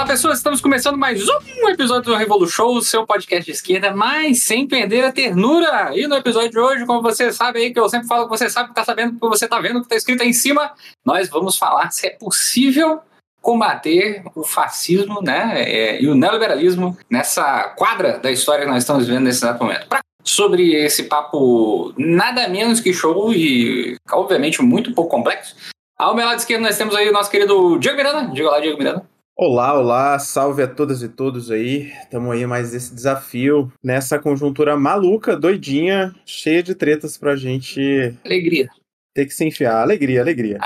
pessoas, estamos começando mais um episódio do Revolution, seu podcast de esquerda, mas sem perder a ternura. E no episódio de hoje, como você sabe aí, que eu sempre falo que você sabe que tá sabendo, que você tá vendo, que tá escrito aí em cima, nós vamos falar se é possível combater o fascismo, né, e o neoliberalismo nessa quadra da história que nós estamos vivendo nesse exato momento. Sobre esse papo nada menos que show e, obviamente, muito pouco complexo, ao meu lado esquerdo nós temos aí o nosso querido Diego Miranda. Diga lá, Diego Miranda. Olá, salve a todas e todos aí. Estamos aí mais esse desafio, nessa conjuntura maluca, doidinha, cheia de tretas pra gente... Alegria. Ter que se enfiar. Alegria.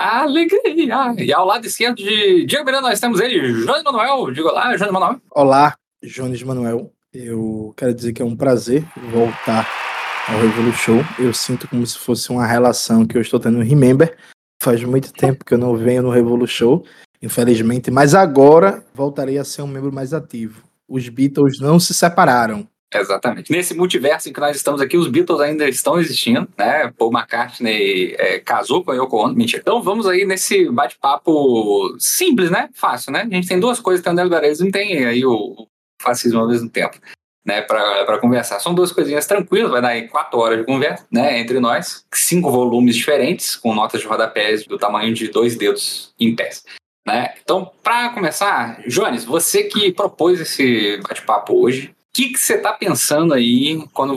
Alegria. E ao lado esquerdo de Diego Miranda nós temos ele, Jones Manuel. Diga lá, Jones Manuel. Olá, Jones Manuel. Eu quero dizer que é um prazer voltar ao Revolution. Eu sinto como se fosse uma relação que eu estou tendo no Remember. Faz muito tempo que eu não venho no Revolution, infelizmente, mas agora voltarei a ser um membro mais ativo. Os Beatles não se separaram. Exatamente. Nesse multiverso em que nós estamos aqui, os Beatles ainda estão existindo, né? Paul McCartney casou com a Yoko Ono. Mentira. Então vamos aí nesse bate-papo simples, né? Fácil, né? A gente tem duas coisas, tem o neoliberalismo e tem aí o fascismo ao mesmo tempo, né? Pra conversar. São duas coisinhas tranquilas, vai dar aí 4 horas de conversa, né? Entre nós. 5 volumes diferentes, com notas de rodapés do tamanho de 2 dedos em pés. Né? Então, para começar, Jones, você que propôs esse bate-papo hoje, o que você está pensando aí quando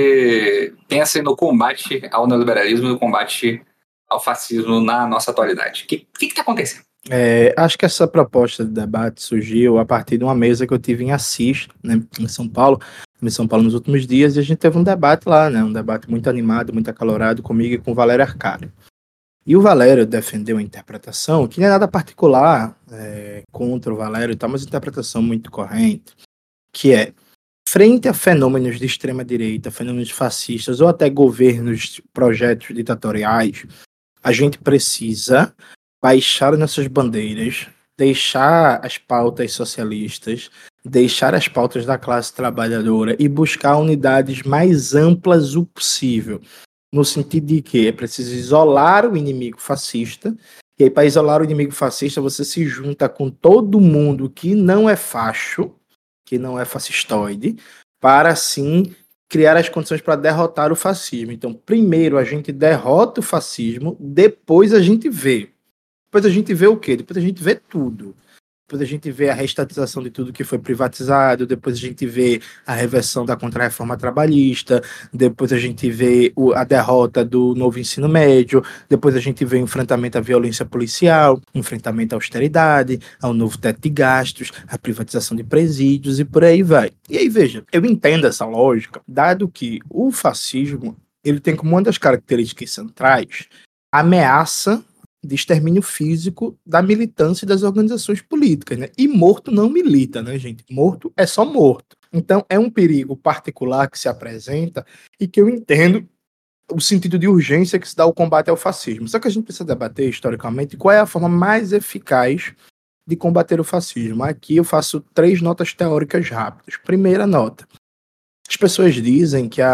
você pensa no combate ao neoliberalismo e no combate ao fascismo na nossa atualidade? O que está acontecendo? Acho que essa proposta de debate surgiu a partir de uma mesa que eu tive em Assis, né, em São Paulo, nos últimos dias, e a gente teve um debate lá, né, um debate muito animado, muito acalorado comigo e com o Valério Arcari. E o Valério defendeu a interpretação, que não é nada particular contra o Valério e tal, mas interpretação muito corrente, que é, frente a fenômenos de extrema-direita, fenômenos fascistas ou até governos, projetos ditatoriais, a gente precisa baixar nossas bandeiras, deixar as pautas socialistas, deixar as pautas da classe trabalhadora e buscar unidades mais amplas o possível. No sentido de que é preciso isolar o inimigo fascista, e aí para isolar o inimigo fascista você se junta com todo mundo que não é facho, que não é fascistoide, para assim criar as condições para derrotar o fascismo. Então, primeiro a gente derrota o fascismo, depois a gente vê. Depois a gente vê o quê? Depois a gente vê tudo. Depois a gente vê a reestatização de tudo que foi privatizado, depois a gente vê a reversão da contra-reforma trabalhista, depois a gente vê a derrota do novo ensino médio, depois a gente vê o enfrentamento à violência policial, enfrentamento à austeridade, ao novo teto de gastos, a privatização de presídios e por aí vai. E aí, veja, eu entendo essa lógica, dado que o fascismo ele tem como uma das características centrais a ameaça de extermínio físico da militância e das organizações políticas, né? E morto não milita, né, gente? Morto é só morto. Então, é um perigo particular que se apresenta e que eu entendo o sentido de urgência que se dá ao combate ao fascismo. Só que a gente precisa debater, historicamente, qual é a forma mais eficaz de combater o fascismo. Aqui eu faço 3 notas teóricas rápidas. Primeira nota. As pessoas dizem que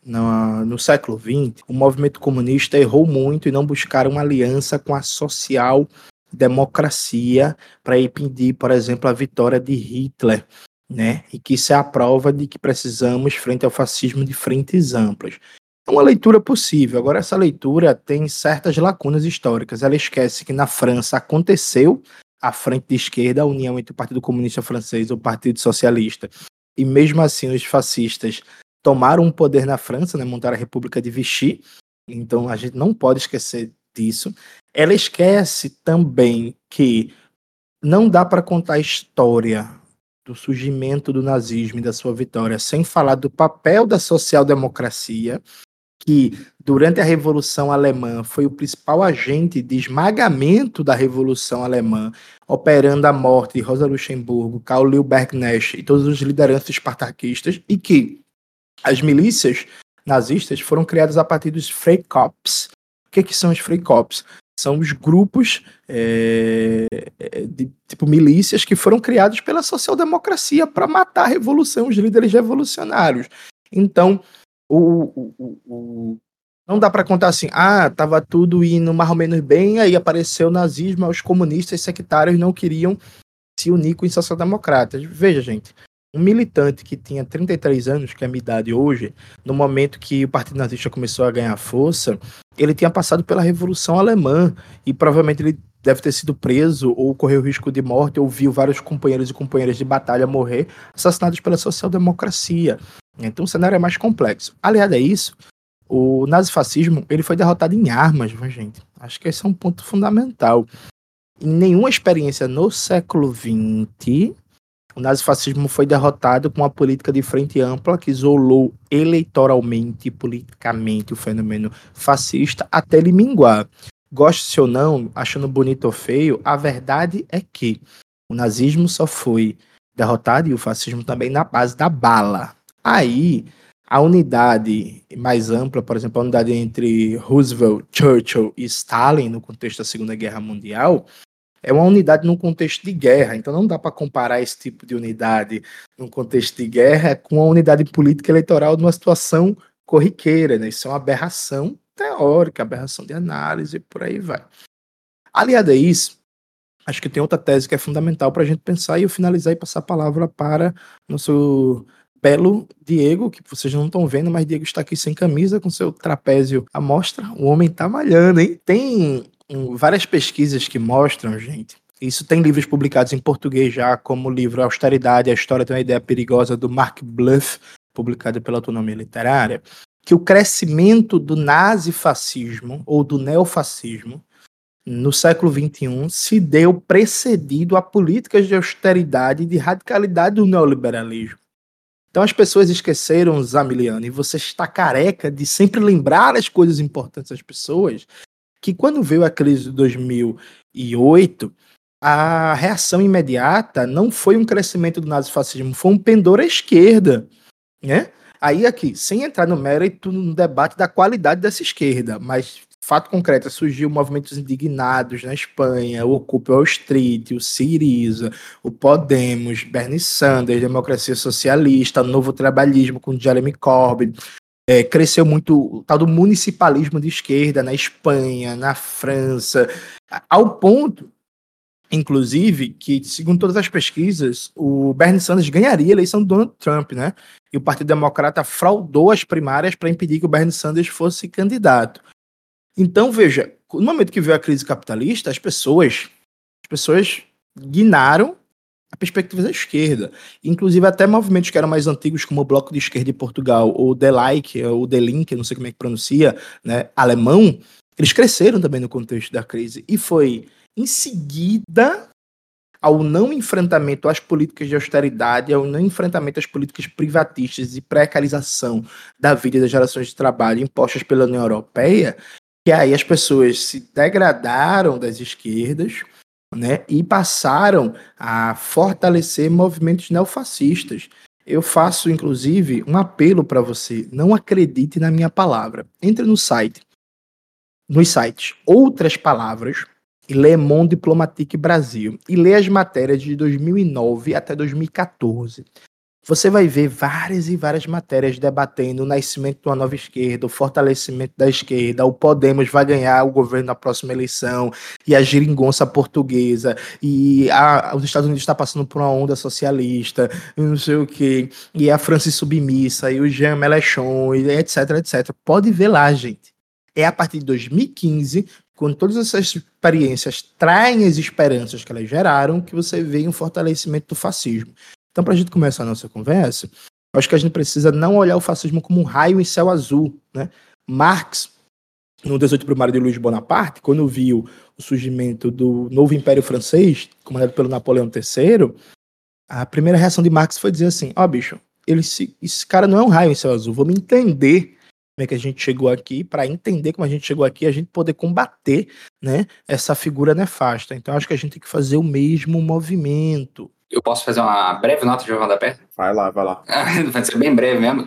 no século XX, o movimento comunista errou muito em não buscar uma aliança com a social-democracia para impedir, por exemplo, a vitória de Hitler, né? E que isso é a prova de que precisamos, frente ao fascismo, de frentes amplas. É uma leitura possível. Agora, essa leitura tem certas lacunas históricas. Ela esquece que na França aconteceu a frente de esquerda, a união entre o Partido Comunista Francês e o Partido Socialista, e mesmo assim os fascistas tomaram o poder na França, né, montaram a República de Vichy, então a gente não pode esquecer disso. Ela esquece também que não dá para contar a história do surgimento do nazismo e da sua vitória sem falar do papel da social-democracia, que durante a Revolução Alemã foi o principal agente de esmagamento da Revolução Alemã, operando a morte de Rosa Luxemburgo, Karl Liebknecht Nash e todos os lideranças espartaquistas, e que as milícias nazistas foram criadas a partir dos Freikorps. O que são os Freikorps? São os grupos de tipo milícias que foram criados pela social-democracia para matar a revolução, os líderes revolucionários. Então, não dá para contar assim, estava tudo indo mais ou menos bem, aí apareceu o nazismo, os comunistas sectários não queriam se unir com os social-democratas. Veja, gente, um militante que tinha 33 anos, que é a minha idade hoje, no momento que o Partido Nazista começou a ganhar força, ele tinha passado pela Revolução Alemã e provavelmente ele deve ter sido preso ou correu risco de morte ou viu vários companheiros e companheiras de batalha morrer assassinados pela social-democracia. Então o cenário é mais complexo. Aliado a isso, o nazifascismo ele foi derrotado em armas, gente. Acho que esse é um ponto fundamental. Em nenhuma experiência no século XX, o nazifascismo foi derrotado com uma política de frente ampla que isolou eleitoralmente e politicamente o fenômeno fascista até ele minguar. Goste ou não, achando bonito ou feio, a verdade é que o nazismo só foi derrotado e o fascismo também na base da bala. Aí, a unidade mais ampla, por exemplo, a unidade entre Roosevelt, Churchill e Stalin no contexto da Segunda Guerra Mundial, é uma unidade num contexto de guerra, então não dá para comparar esse tipo de unidade num contexto de guerra com uma unidade política eleitoral numa situação corriqueira, né? Isso é uma aberração teórica, aberração de análise, por aí vai. Aliado a isso, acho que tem outra tese que é fundamental para a gente pensar e eu finalizar e passar a palavra para nosso belo Diego, que vocês não estão vendo, mas Diego está aqui sem camisa, com seu trapézio à mostra. O homem tá malhando, hein? Tem várias pesquisas que mostram, gente, isso tem livros publicados em português já, como o livro Austeridade, a História de uma Ideia Perigosa, do Mark Bluff, publicado pela Autonomia Literária, que o crescimento do nazifascismo ou do neofascismo no século XXI se deu precedido a políticas de austeridade e de radicalidade do neoliberalismo. Então as pessoas esqueceram, Zamiliano, e você está careca de sempre lembrar as coisas importantes das pessoas, que quando veio a crise de 2008, a reação imediata não foi um crescimento do nazifascismo, foi um pendor à esquerda, né? Aí aqui, sem entrar no mérito, no debate da qualidade dessa esquerda, mas fato concreto, surgiu movimentos indignados na Espanha, o Ocupa Wall Street, o Syriza, o Podemos, Bernie Sanders, Democracia Socialista, o Novo Trabalhismo com Jeremy Corbyn. Cresceu muito o tal do municipalismo de esquerda na Espanha, na França, ao ponto, inclusive, que, segundo todas as pesquisas, o Bernie Sanders ganharia a eleição do Donald Trump, né? E o Partido Democrata fraudou as primárias para impedir que o Bernie Sanders fosse candidato. Então, veja, no momento que veio a crise capitalista, as pessoas guinaram a perspectiva da esquerda. Inclusive, até movimentos que eram mais antigos, como o Bloco de Esquerda de Portugal, ou o The Link, não sei como é que pronuncia, né, alemão, eles cresceram também no contexto da crise. E foi em seguida ao não enfrentamento às políticas de austeridade, ao não enfrentamento às políticas privatistas e precarização da vida das gerações de trabalho impostas pela União Europeia, que aí as pessoas se degradaram das esquerdas, né, e passaram a fortalecer movimentos neofascistas. Eu faço, inclusive, um apelo para você, não acredite na minha palavra. Entre nos sites Outras Palavras e Le Monde Diplomatique Brasil e lê as matérias de 2009 até 2014. Você vai ver várias e várias matérias debatendo o nascimento de uma nova esquerda, o fortalecimento da esquerda, o Podemos vai ganhar o governo na próxima eleição, e a geringonça portuguesa, e os Estados Unidos está passando por uma onda socialista, e não sei o quê, e a França submissa, e o Jean Mélenchon, e etc, etc. Pode ver lá, gente. É a partir de 2015, quando todas essas experiências traem as esperanças que elas geraram, que você vê um fortalecimento do fascismo. Então, para a gente começar a nossa conversa, acho que a gente precisa não olhar o fascismo como um raio em céu azul, né? Marx, no 18 Brumário de Luiz Bonaparte, quando viu o surgimento do novo Império Francês, comandado pelo Napoleão III, a primeira reação de Marx foi dizer assim, bicho, esse cara não é um raio em céu azul, vamos entender como é que a gente chegou aqui, para entender como a gente chegou aqui, a gente poder combater, né, essa figura nefasta. Então, acho que a gente tem que fazer o mesmo movimento. Eu posso fazer uma breve nota de rodapé? Vai lá. Vai ser bem breve mesmo, que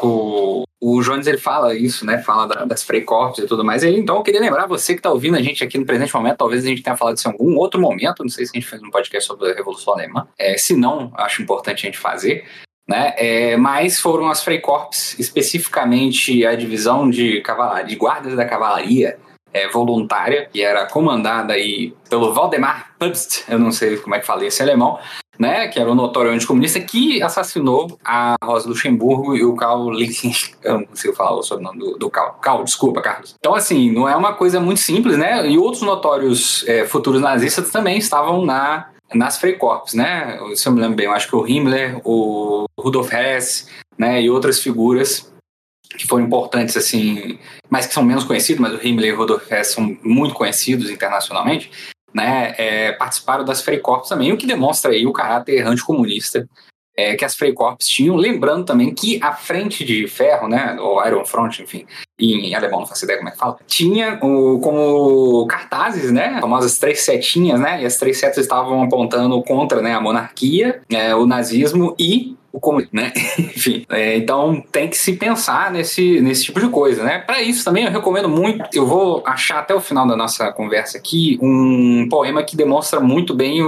o Jones, ele fala isso, né? Fala das Freikorps e tudo mais. Então, eu queria lembrar você que está ouvindo a gente aqui no presente momento, talvez a gente tenha falado isso em algum outro momento, não sei se a gente fez um podcast sobre a Revolução Alemã. Se não, acho importante a gente fazer, né? Mas foram as Freikorps, especificamente a divisão de guardas da cavalaria, voluntária, que era comandada aí pelo Valdemar Pabst, eu não sei como é que fala esse alemão, né, que era um notório anticomunista, que assassinou a Rosa Luxemburgo e o Karl Liebknecht. Eu não consigo falar o sobrenome do Karl. Karl, desculpa, Carlos. Então, assim, não é uma coisa muito simples, né? E outros notórios futuros nazistas também estavam nas Freikorps, né? Se eu me lembro bem, eu acho que o Himmler, o Rudolf Hess, né, e outras figuras que foram importantes, assim, mas que são menos conhecidos, mas o Himmler e o Rudolf Hess são muito conhecidos internacionalmente, né, participaram das Freikorps também, o que demonstra aí o caráter anticomunista que as Freikorps tinham, lembrando também que a frente de ferro, né, ou Iron Front, enfim, em alemão não faço ideia como é que fala, tinha como cartazes, né, as famosas 3 setinhas, né, e as 3 setas estavam apontando contra, né, a monarquia, o nazismo e o comunismo, né, enfim, então tem que se pensar nesse tipo de coisa, né. Para isso também eu recomendo muito, eu vou achar até o final da nossa conversa aqui um poema que demonstra muito bem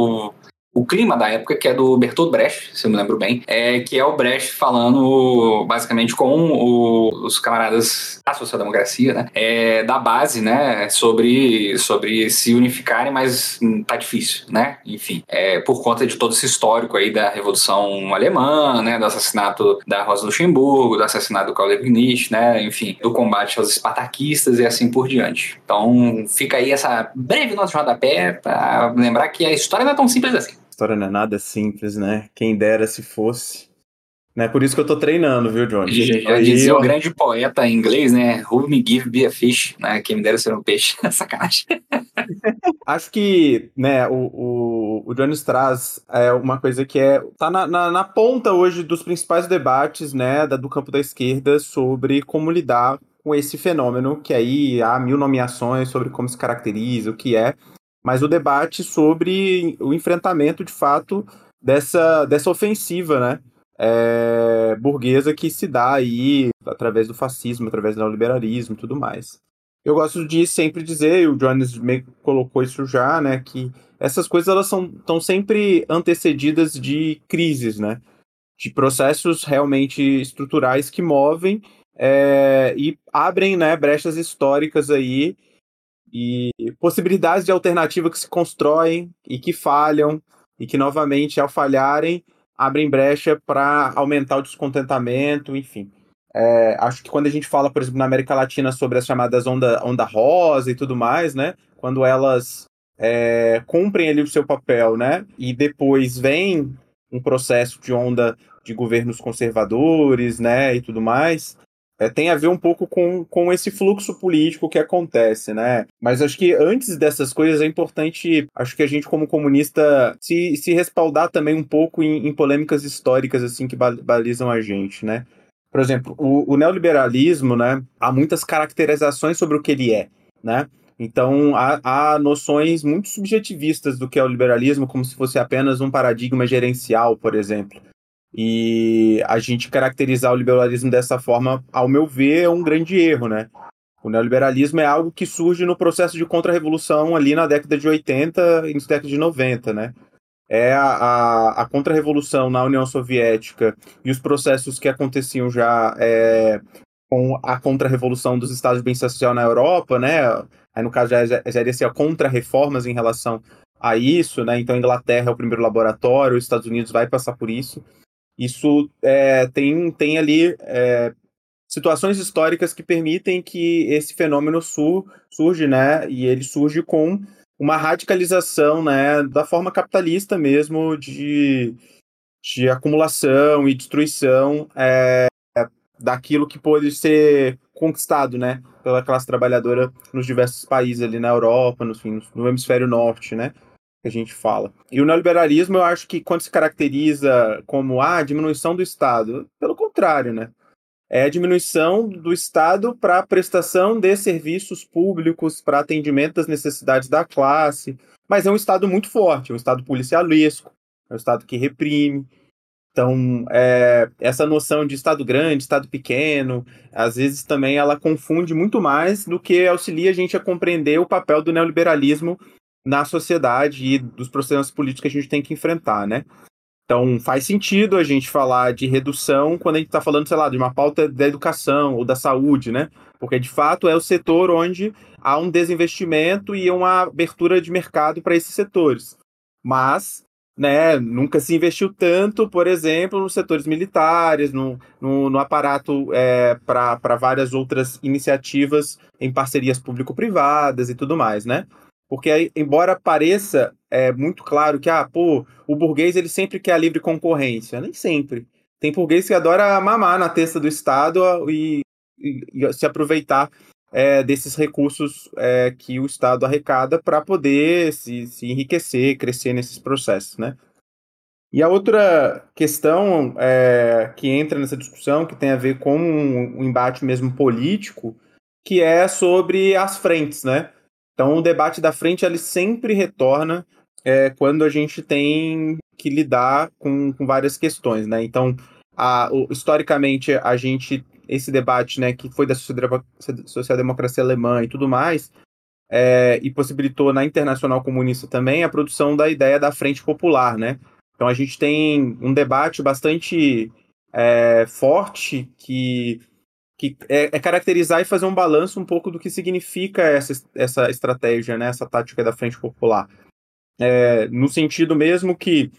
o clima da época, que é do Bertolt Brecht, se eu me lembro bem, que é o Brecht falando basicamente com os camaradas da social-democracia, né, da base, né, sobre se unificarem, mas tá difícil, né, enfim, por conta de todo esse histórico aí da Revolução Alemã, né, do assassinato da Rosa Luxemburgo, do assassinato do Karl Liebknecht, né, enfim, do combate aos espartaquistas e assim por diante. Então fica aí essa breve nota de rodapé para lembrar que a história não é tão simples assim. A história não é nada simples, né? Quem dera se fosse. Não é por isso que eu tô treinando, viu, Johnny? Já dizia o grande poeta em inglês, né? Who me give be a fish, né? Quem me dera ser um peixe. Sacanagem. Acho que, né, o Jones traz uma coisa que tá na ponta hoje dos principais debates, né, do campo da esquerda sobre como lidar com esse fenômeno, que aí há 1000 nomeações sobre como se caracteriza, o que é, mas o debate sobre o enfrentamento, de fato, dessa ofensiva, né, burguesa que se dá aí através do fascismo, através do neoliberalismo e tudo mais. Eu gosto de sempre dizer, e o Jones meio que colocou isso já, né, que essas coisas elas estão sempre antecedidas de crises, né, de processos realmente estruturais que movem e abrem, né, brechas históricas aí e possibilidades de alternativa que se constroem e que falham e que novamente ao falharem abrem brecha para aumentar o descontentamento, enfim. Acho que quando a gente fala, por exemplo, na América Latina sobre as chamadas onda rosa e tudo mais, né? Quando elas cumprem ali o seu papel, né? E depois vem um processo de onda de governos conservadores, né? E tudo mais, tem a ver um pouco com esse fluxo político que acontece, né? Mas acho que antes dessas coisas é importante, acho que a gente como comunista se respaldar também um pouco em polêmicas históricas assim que balizam a gente, né? Por exemplo, o neoliberalismo, né, há muitas caracterizações sobre o que ele é, né? Então, há noções muito subjetivistas do que é o liberalismo, como se fosse apenas um paradigma gerencial, por exemplo. E a gente caracterizar o liberalismo dessa forma, ao meu ver, é um grande erro, né? O neoliberalismo é algo que surge no processo de contra-revolução ali na década de 80 e na década de 90, né? A contra-revolução na União Soviética e os processos que aconteciam já com a contra-revolução dos estados de bem social na Europa, né? Aí, no caso, já iria ser a contra-reformas em relação a isso, né? Então, a Inglaterra é o primeiro laboratório, os Estados Unidos vai passar por isso. Isso tem ali situações históricas que permitem que esse fenômeno surge, né? E ele surge com uma radicalização, né, da forma capitalista mesmo de acumulação e destruição daquilo que pôde ser conquistado, né, pela classe trabalhadora nos diversos países ali na Europa, no hemisfério norte, né, que a gente fala. E o neoliberalismo, eu acho que quando se caracteriza como a diminuição do Estado, pelo contrário, né, é a diminuição do Estado para a prestação de serviços públicos, para atendimento das necessidades da classe, mas é um Estado muito forte, é um Estado policialesco, é um Estado que reprime. Então, essa noção de Estado grande, Estado pequeno, às vezes também ela confunde muito mais do que auxilia a gente a compreender o papel do neoliberalismo na sociedade e dos processos políticos que a gente tem que enfrentar, né? Então, faz sentido a gente falar de redução quando a gente está falando, sei lá, de uma pauta da educação ou da saúde, né? Porque, de fato, é o setor onde há um desinvestimento e uma abertura de mercado para esses setores. Mas, né, nunca se investiu tanto, por exemplo, nos setores militares, no aparato para várias outras iniciativas em parcerias público-privadas e tudo mais, né? Porque, embora pareça muito claro que o burguês ele sempre quer a livre concorrência, nem sempre. Tem burguês que adora mamar na testa do Estado e se aproveitar desses recursos que o Estado arrecada para poder se enriquecer, crescer nesses processos, né? E a outra questão que entra nessa discussão, que tem a ver com um embate mesmo político, que é sobre as frentes, né? Então, o debate da frente ele sempre retorna quando a gente tem que lidar com várias questões, né? Então, historicamente, esse debate, né, que foi da social-democracia alemã e tudo mais, e possibilitou na Internacional Comunista também a produção da ideia da Frente Popular, né? Então, a gente tem um debate bastante forte que caracterizar e fazer um balanço um pouco do que significa essa estratégia, né, essa tática da Frente Popular. No sentido mesmo que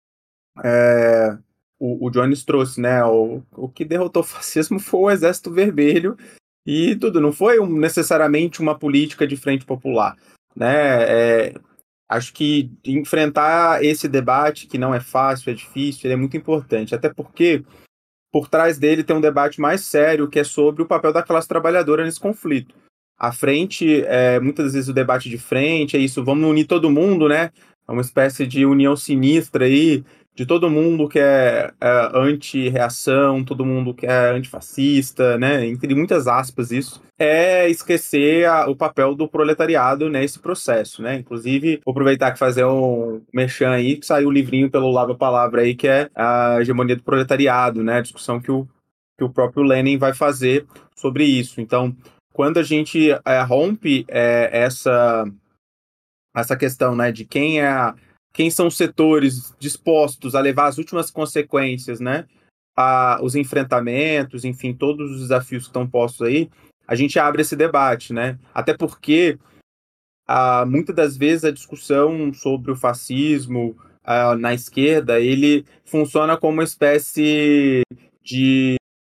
o Jones trouxe, né, o que derrotou o fascismo foi o Exército Vermelho e tudo, não foi necessariamente uma política de Frente Popular, né? Acho que enfrentar esse debate, que não é fácil, é difícil, ele é muito importante, até porque por trás dele tem um debate mais sério, que é sobre o papel da classe trabalhadora nesse conflito. A frente, muitas vezes o debate de frente é isso, vamos unir todo mundo, né? É uma espécie de união sinistra aí, de todo mundo que é anti-reação, todo mundo que é antifascista, né? Entre muitas aspas isso, esquecer o papel do proletariado nesse processo, né? Inclusive, vou aproveitar que fazer um merchan aí, que saiu o livrinho pelo Lava Palavra aí, que é a hegemonia do proletariado, né? A discussão que o próprio Lenin vai fazer sobre isso. Então, quando a gente rompe essa questão, né, de quem são os setores dispostos a levar as últimas consequências, né, os enfrentamentos, enfim, todos os desafios que estão postos aí, a gente abre esse debate, né? Até porque muitas das vezes a discussão sobre o fascismo na esquerda, ele funciona como uma espécie de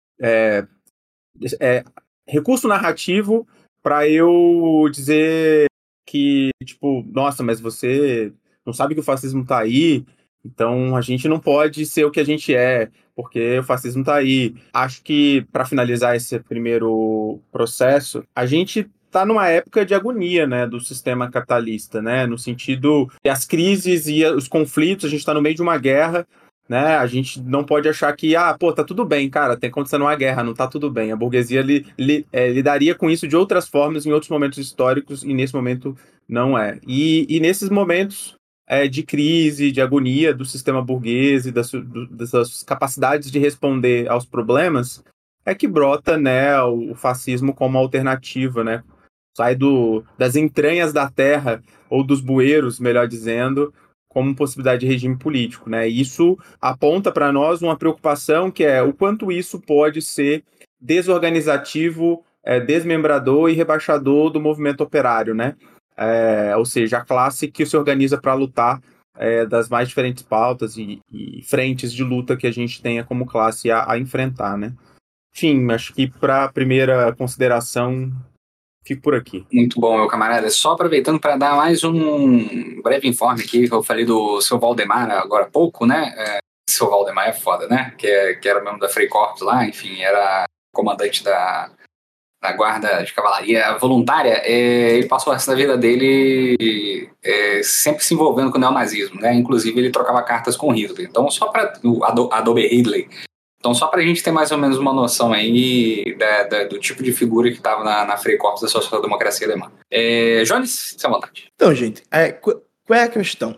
recurso narrativo para eu dizer que, tipo, nossa, mas você não sabe que o fascismo tá aí, então a gente não pode ser o que a gente é, porque o fascismo tá aí. Acho que, para finalizar esse primeiro processo, a gente tá numa época de agonia, né, do sistema capitalista, né, no sentido que as crises e os conflitos, a gente tá no meio de uma guerra, né? A gente não pode achar que, tá tudo bem, cara, tem acontecendo uma guerra, não tá tudo bem. A burguesia lidaria com isso de outras formas em outros momentos históricos e nesse momento não é. E nesses momentos de crise, de agonia do sistema burguês e das capacidades de responder aos problemas, é que brota, né, o fascismo como alternativa, né? Sai das entranhas da terra, ou dos bueiros, melhor dizendo, como possibilidade de regime político, né? E isso aponta para nós uma preocupação que é o quanto isso pode ser desorganizativo, desmembrador e rebaixador do movimento operário, né? Ou seja, a classe que se organiza para lutar das mais diferentes pautas e frentes de luta que a gente tenha como classe a enfrentar, né? Enfim, acho que para a primeira consideração, fico por aqui. Muito bom, meu camarada. Só aproveitando para dar mais um breve informe aqui, que eu falei do seu Valdemar agora há pouco, né? Seu Valdemar é foda, né? Que era membro da Freikorps lá, enfim, era comandante da guarda de cavalaria voluntária. Ele passou o resto da vida dele sempre se envolvendo com o neonazismo, né? Inclusive, ele trocava cartas com Hitler. Então, só para o Adobe Hitler. Então, só para a gente ter mais ou menos uma noção aí do tipo de figura que estava na Freikorps da social-democracia alemã. Jones, sem vontade. Então, gente, qual é a questão?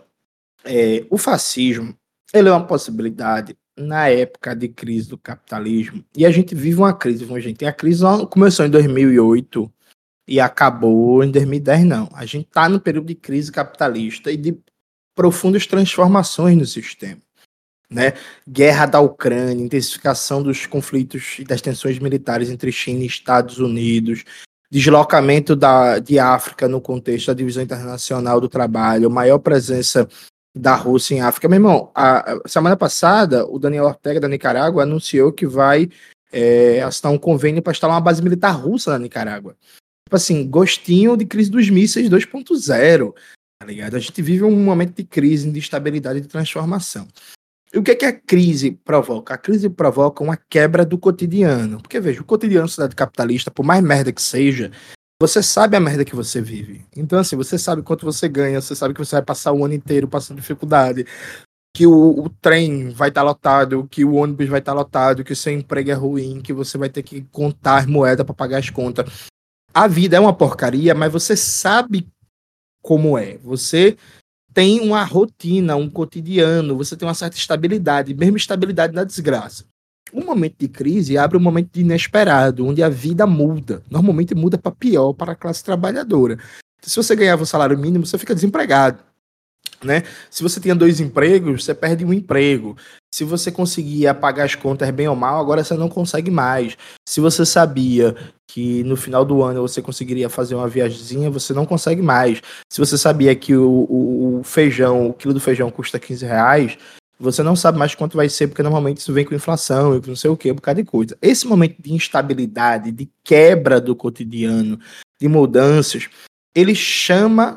O fascismo, ele é uma possibilidade na época de crise do capitalismo, e a gente vive uma crise, gente. A crise começou em 2008 e acabou em 2010, não. A gente está no período de crise capitalista e de profundas transformações no sistema. Né? Guerra da Ucrânia, intensificação dos conflitos e das tensões militares entre China e Estados Unidos, deslocamento de África no contexto da divisão internacional do trabalho, maior presença da Rússia em África. Meu irmão, a semana passada, o Daniel Ortega, da Nicarágua, anunciou que vai assinar um convênio para instalar uma base militar russa na Nicarágua. Tipo assim, gostinho de crise dos mísseis 2.0, tá ligado? A gente vive um momento de crise, de instabilidade e de transformação. E o que a crise provoca? A crise provoca uma quebra do cotidiano. Porque, veja, o cotidiano da sociedade capitalista, por mais merda que seja, você sabe a merda que você vive. Então, assim, você sabe quanto você ganha, você sabe que você vai passar o ano inteiro passando dificuldade, que o trem vai estar lotado, que o ônibus vai estar lotado, que o seu emprego é ruim, que você vai ter que contar moeda para pagar as contas. A vida é uma porcaria, mas você sabe como é. Você tem uma rotina, um cotidiano, você tem uma certa estabilidade, mesmo estabilidade na desgraça. Um momento de crise abre um momento de inesperado, onde a vida muda. Normalmente muda para pior para a classe trabalhadora. Se você ganhava o salário mínimo, você fica desempregado, né? Se você tinha 2 empregos, você perde um emprego. Se você conseguia pagar as contas bem ou mal, agora você não consegue mais. Se você sabia que no final do ano você conseguiria fazer uma viagemzinha, você não consegue mais. Se você sabia que o feijão, o quilo do feijão custa R$15, você não sabe mais quanto vai ser, porque normalmente isso vem com inflação e não sei o que, um bocado de coisa. Esse momento de instabilidade, de quebra do cotidiano, de mudanças, ele chama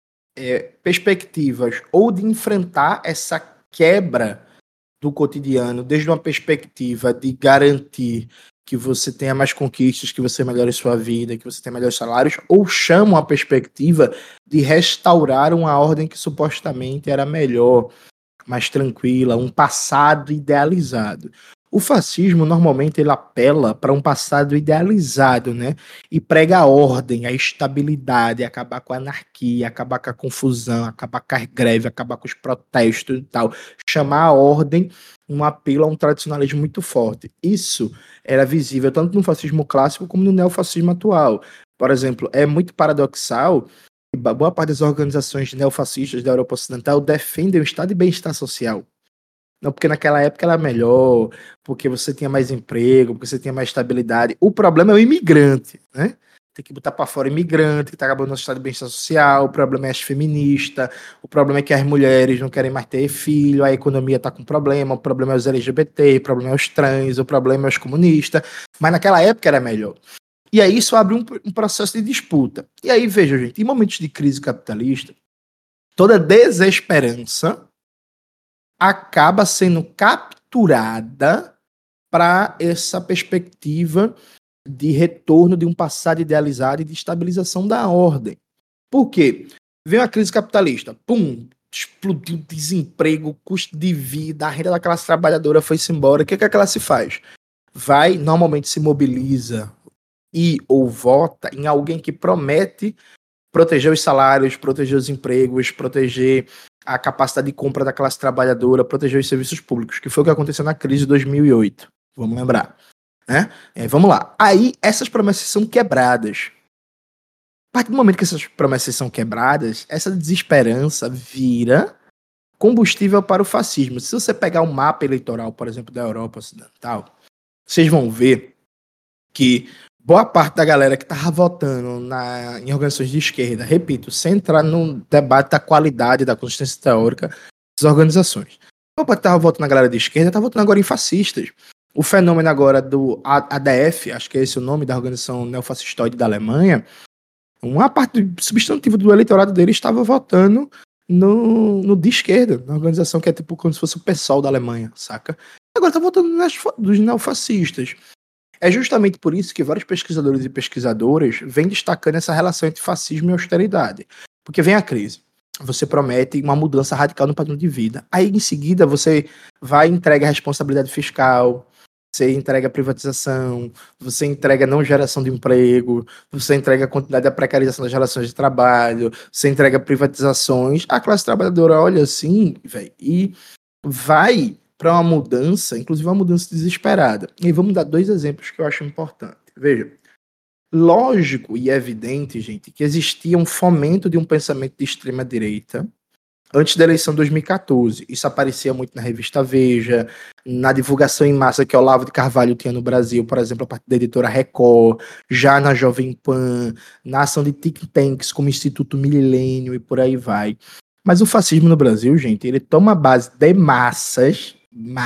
perspectivas ou de enfrentar essa quebra do cotidiano, desde uma perspectiva de garantir que você tenha mais conquistas, que você melhore sua vida, que você tenha melhores salários, ou chama uma perspectiva de restaurar uma ordem que supostamente era melhor, mais tranquila, um passado idealizado. O fascismo, normalmente, ele apela para um passado idealizado, né? E prega a ordem, a estabilidade, acabar com a anarquia, acabar com a confusão, acabar com a greve, acabar com os protestos e tal. Chamar a ordem um apelo a um tradicionalismo muito forte. Isso era visível tanto no fascismo clássico como no neofascismo atual. Por exemplo, é muito paradoxal que boa parte das organizações neofascistas da Europa Ocidental defendem o estado de bem-estar social. Não, porque naquela época era melhor, porque você tinha mais emprego, porque você tinha mais estabilidade. O problema é o imigrante, né? Tem que botar para fora o imigrante, que está acabando no estado de bem-estar social. O problema é as feministas, o problema é que as mulheres não querem mais ter filho, a economia está com problema, o problema é os LGBT, o problema é os trans, o problema é os comunistas. Mas naquela época era melhor. E aí isso abre um processo de disputa. E aí, veja, gente, em momentos de crise capitalista, toda desesperança acaba sendo capturada para essa perspectiva de retorno de um passado idealizado e de estabilização da ordem. Por quê? Vem a crise capitalista, pum, explodiu o desemprego, custo de vida, a renda da classe trabalhadora foi-se embora. O que a classe faz? Vai, normalmente se mobiliza e ou vota em alguém que promete proteger os salários, proteger os empregos, proteger a capacidade de compra da classe trabalhadora, proteger os serviços públicos, que foi o que aconteceu na crise de 2008. Vamos lembrar. Né? Vamos lá. Aí, essas promessas são quebradas. A partir do momento que essas promessas são quebradas, essa desesperança vira combustível para o fascismo. Se você pegar um mapa eleitoral, por exemplo, da Europa Ocidental, vocês vão ver que boa parte da galera que estava votando em organizações de esquerda, repito, sem entrar no debate da qualidade da consistência teórica das organizações. Boa parte que estava votando na galera de esquerda está votando agora em fascistas. O fenômeno agora do ADF, acho que é esse o nome da organização neofascistoide da Alemanha, uma parte substantiva do eleitorado dele estava votando no de esquerda, na organização que é tipo como se fosse o PSOL da Alemanha, saca? Agora está votando dos neofascistas. É justamente por isso que vários pesquisadores e pesquisadoras vêm destacando essa relação entre fascismo e austeridade. Porque vem a crise, você promete uma mudança radical no padrão de vida. Aí, em seguida, você vai e entrega a responsabilidade fiscal, você entrega a privatização, você entrega a não geração de emprego, você entrega a quantidade da precarização das relações de trabalho, você entrega privatizações. A classe trabalhadora olha assim, véio, e vai para uma mudança, inclusive uma mudança desesperada. E aí vamos dar 2 exemplos que eu acho importante. Veja, lógico e evidente, gente, que existia um fomento de um pensamento de extrema direita antes da eleição de 2014. Isso aparecia muito na revista Veja, na divulgação em massa que Olavo de Carvalho tinha no Brasil, por exemplo, a partir da editora Record, já na Jovem Pan, na ação de think tanks como Instituto Milênio e por aí vai. Mas o fascismo no Brasil, gente, ele toma base de massas.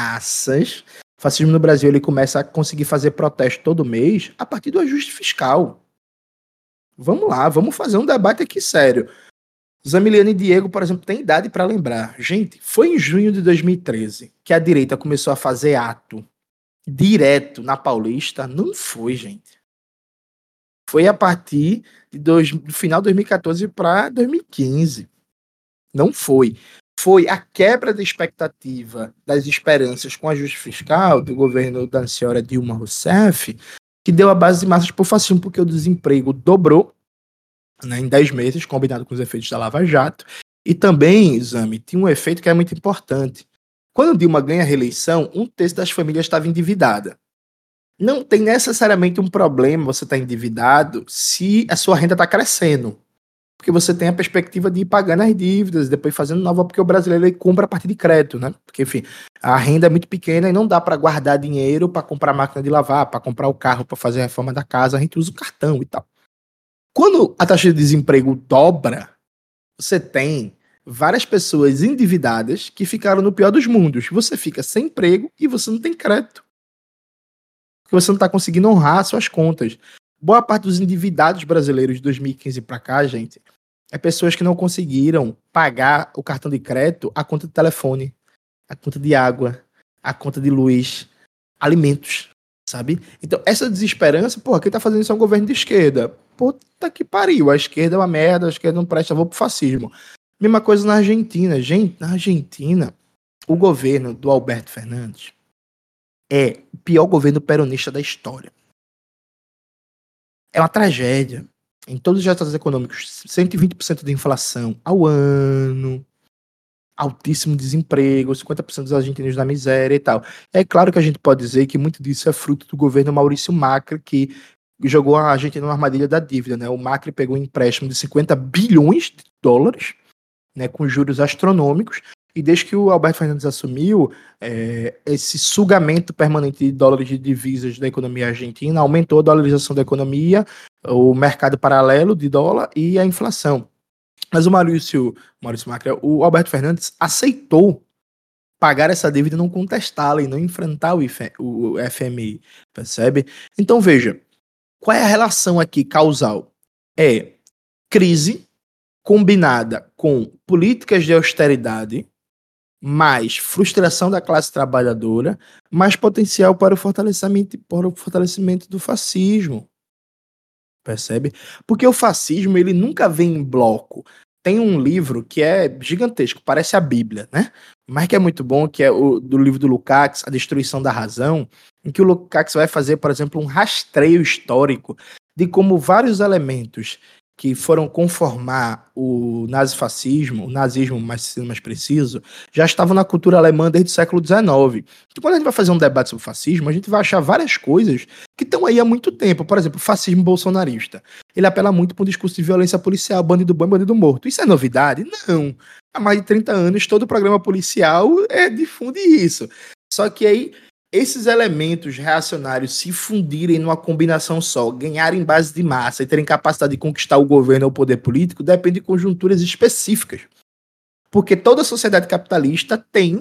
O fascismo no Brasil, ele começa a conseguir fazer protesto todo mês a partir do ajuste fiscal. Vamos lá, vamos fazer um debate aqui sério. Zamiliano e Diego, por exemplo, têm idade para lembrar. Gente, foi em junho de 2013 que a direita começou a fazer ato direto na Paulista? Não foi, gente. Foi a partir do final de 2014 para 2015. Não foi. Foi a quebra da expectativa, das esperanças com ajuste fiscal do governo da senhora Dilma Rousseff, que deu a base de massas para o fascismo, porque o desemprego dobrou, né, em 10 meses, combinado com os efeitos da Lava Jato. E também, Zami, tinha um efeito que é muito importante. Quando Dilma ganha a reeleição, 1/3 das famílias estava endividada. Não tem necessariamente um problema você estar endividado se a sua renda está crescendo. Porque você tem a perspectiva de ir pagando as dívidas, depois fazendo nova, porque o brasileiro ele compra a partir de crédito, né? Porque, enfim, a renda é muito pequena e não dá para guardar dinheiro para comprar máquina de lavar, para comprar o carro, para fazer a reforma da casa, a gente usa o cartão e tal. Quando a taxa de desemprego dobra, você tem várias pessoas endividadas que ficaram no pior dos mundos. Você fica sem emprego e você não tem crédito. Porque você não está conseguindo honrar suas contas. Boa parte dos endividados brasileiros de 2015 para cá, gente, é pessoas que não conseguiram pagar o cartão de crédito, a conta de telefone, a conta de água, a conta de luz, alimentos, sabe? Então, essa desesperança, porra, quem tá fazendo isso é um governo de esquerda. Puta que pariu, a esquerda é uma merda, a esquerda não presta, vou pro fascismo. Mesma coisa na Argentina. Gente, na Argentina, o governo do Alberto Fernandes é o pior governo peronista da história. É uma tragédia. Em todos os resultados econômicos, 120% de inflação ao ano, altíssimo desemprego, 50% dos argentinos na miséria e tal. É claro que a gente pode dizer que muito disso é fruto do governo Maurício Macri, que jogou a Argentina numa armadilha da dívida, né? O Macri pegou um empréstimo de 50 bilhões de dólares, né, com juros astronômicos, e desde que o Alberto Fernandes assumiu, esse sugamento permanente de dólares de divisas da economia argentina aumentou a dolarização da economia, o mercado paralelo de dólar e a inflação. Mas o Maurício Macri, o Alberto Fernandes aceitou pagar essa dívida e não contestá-la e não enfrentar o FMI, percebe? Então veja, qual é a relação aqui causal? É crise combinada com políticas de austeridade, mais frustração da classe trabalhadora, mais potencial para o fortalecimento do fascismo. Percebe? Porque o fascismo, ele nunca vem em bloco. Tem um livro que é gigantesco, parece a Bíblia, né? Mas que é muito bom, que é do livro do Lukács, A Destruição da Razão, em que o Lukács vai fazer, por exemplo, um rastreio histórico de como vários elementos que foram conformar o nazifascismo, o nazismo mais preciso, já estavam na cultura alemã desde o século XIX. Então, quando a gente vai fazer um debate sobre fascismo, a gente vai achar várias coisas que estão aí há muito tempo. Por exemplo, o fascismo bolsonarista. Ele apela muito para um discurso de violência policial, bandido bom e bandido morto. Isso é novidade? Não. Há mais de 30 anos, todo programa policial difunde isso. Só que aí, esses elementos reacionários se fundirem numa combinação só, ganharem base de massa e terem capacidade de conquistar o governo ou o poder político, depende de conjunturas específicas. Porque toda sociedade capitalista tem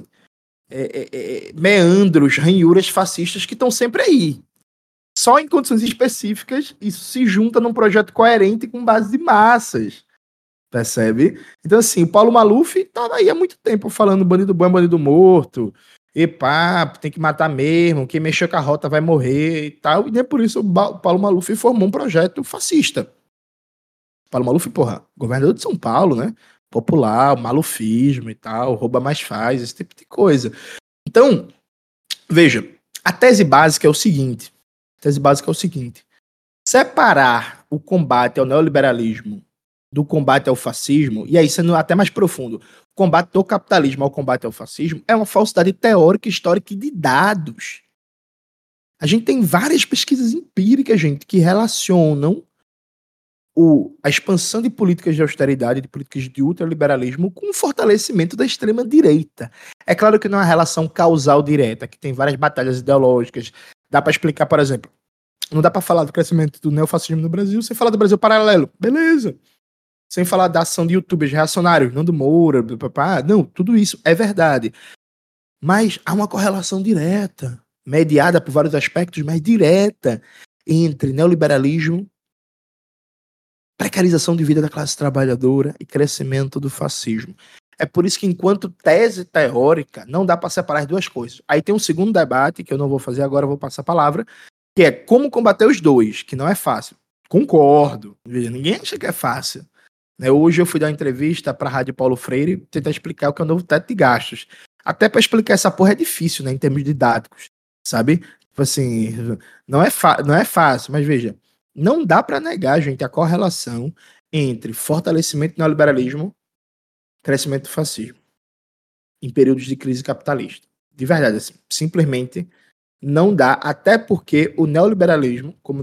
meandros, ranhuras fascistas que estão sempre aí. Só em condições específicas, isso se junta num projeto coerente com base de massas. Percebe? Então, assim, o Paulo Maluf tá aí há muito tempo falando bandido bom, bandido morto. E pá, tem que matar mesmo, quem mexer com a rota vai morrer e tal. E nem por isso o Paulo Maluf formou um projeto fascista. Paulo Maluf, porra, governador de São Paulo, né? Popular, malufismo e tal, rouba mais faz, esse tipo de coisa. Então, veja, a tese básica é o seguinte. Separar o combate ao neoliberalismo do combate ao fascismo, e aí sendo até mais profundo, o combate do capitalismo ao combate ao fascismo é uma falsidade teórica, histórica e de dados. A gente tem várias pesquisas empíricas, gente, que relacionam a expansão de políticas de austeridade, de políticas de ultraliberalismo, com o fortalecimento da extrema-direita. É claro que não é uma relação causal direta, que tem várias batalhas ideológicas. Dá para explicar, por exemplo, não dá para falar do crescimento do neofascismo no Brasil sem falar do Brasil Paralelo. Beleza. Sem falar da ação de youtubers reacionários, Nando Moura, papá. Não, tudo isso é verdade. Mas há uma correlação direta, mediada por vários aspectos, mas direta, entre neoliberalismo, precarização de vida da classe trabalhadora e crescimento do fascismo. É por isso que, enquanto tese teórica, não dá para separar as duas coisas. Aí tem um segundo debate, que eu não vou fazer agora, eu vou passar a palavra, que é como combater os dois, que não é fácil. Concordo. Veja, ninguém acha que é fácil. Hoje eu fui dar uma entrevista para a Rádio Paulo Freire, tentar explicar o que é o novo teto de gastos. Até para explicar essa porra é difícil, né, em termos didáticos, sabe? Tipo assim, não é fácil, mas veja, não dá para negar, gente, a correlação entre fortalecimento do neoliberalismo e crescimento do fascismo em períodos de crise capitalista. De verdade, assim, simplesmente não dá, até porque o neoliberalismo, como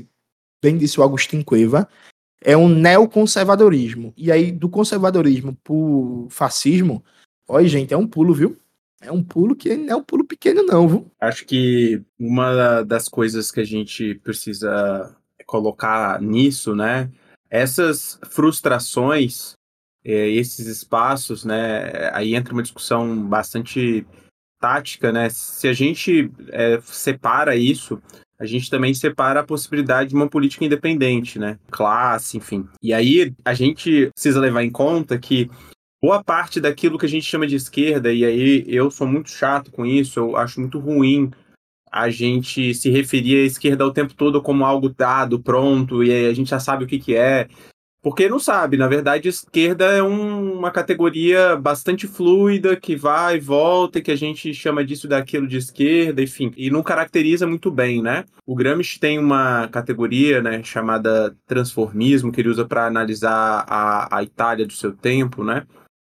bem disse o Agostinho Cueva, é um neoconservadorismo. E aí, do conservadorismo pro fascismo, olha, gente, é um pulo, viu? É um pulo que não é um pulo pequeno, não, viu? Acho que uma das coisas que a gente precisa colocar nisso, né? Essas frustrações, esses espaços, né? Aí entra uma discussão bastante tática, né? Se a gente separa isso, a gente também separa a possibilidade de uma política independente, né? Classe, enfim. E aí a gente precisa levar em conta que boa parte daquilo que a gente chama de esquerda, e aí eu sou muito chato com isso, eu acho muito ruim a gente se referir à esquerda o tempo todo como algo dado, pronto, e aí a gente já sabe o que é. Porque não sabe, na verdade, esquerda é uma categoria bastante fluida, que vai e volta, e que a gente chama disso daquilo de esquerda, enfim, e não caracteriza muito bem, né? O Gramsci tem uma categoria, né, chamada transformismo, que ele usa para analisar a Itália do seu tempo, né?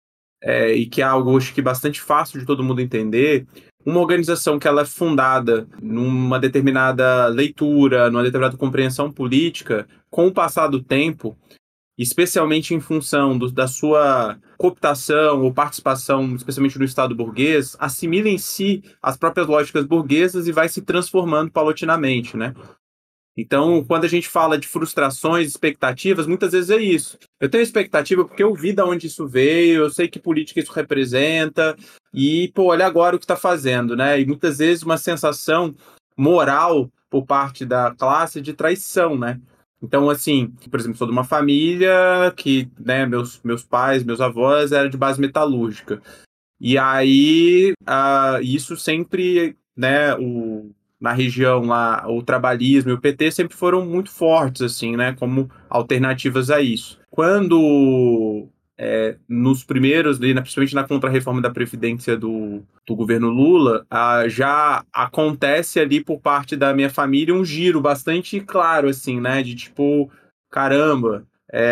E que é algo, acho que, bastante fácil de todo mundo entender. Uma organização que ela é fundada numa determinada leitura, numa determinada compreensão política, com o passar do tempo, especialmente em função da sua cooptação ou participação, especialmente no Estado burguês, assimila em si as próprias lógicas burguesas e vai se transformando paulatinamente, né? Então, quando a gente fala de frustrações, expectativas, muitas vezes é isso. Eu tenho expectativa porque eu vi de onde isso veio, eu sei que política isso representa, e, pô, olha agora o que está fazendo, né? E muitas vezes uma sensação moral por parte da classe de traição, né? Então, assim, por exemplo, sou de uma família que, né, meus pais, meus avós eram de base metalúrgica. E aí, isso sempre, né, na região lá, o trabalhismo e o PT sempre foram muito fortes, assim, né, como alternativas a isso. Quando, nos primeiros, principalmente na contra-reforma da Previdência do governo Lula, já acontece ali por parte da minha família um giro bastante claro, assim, né, de tipo, caramba,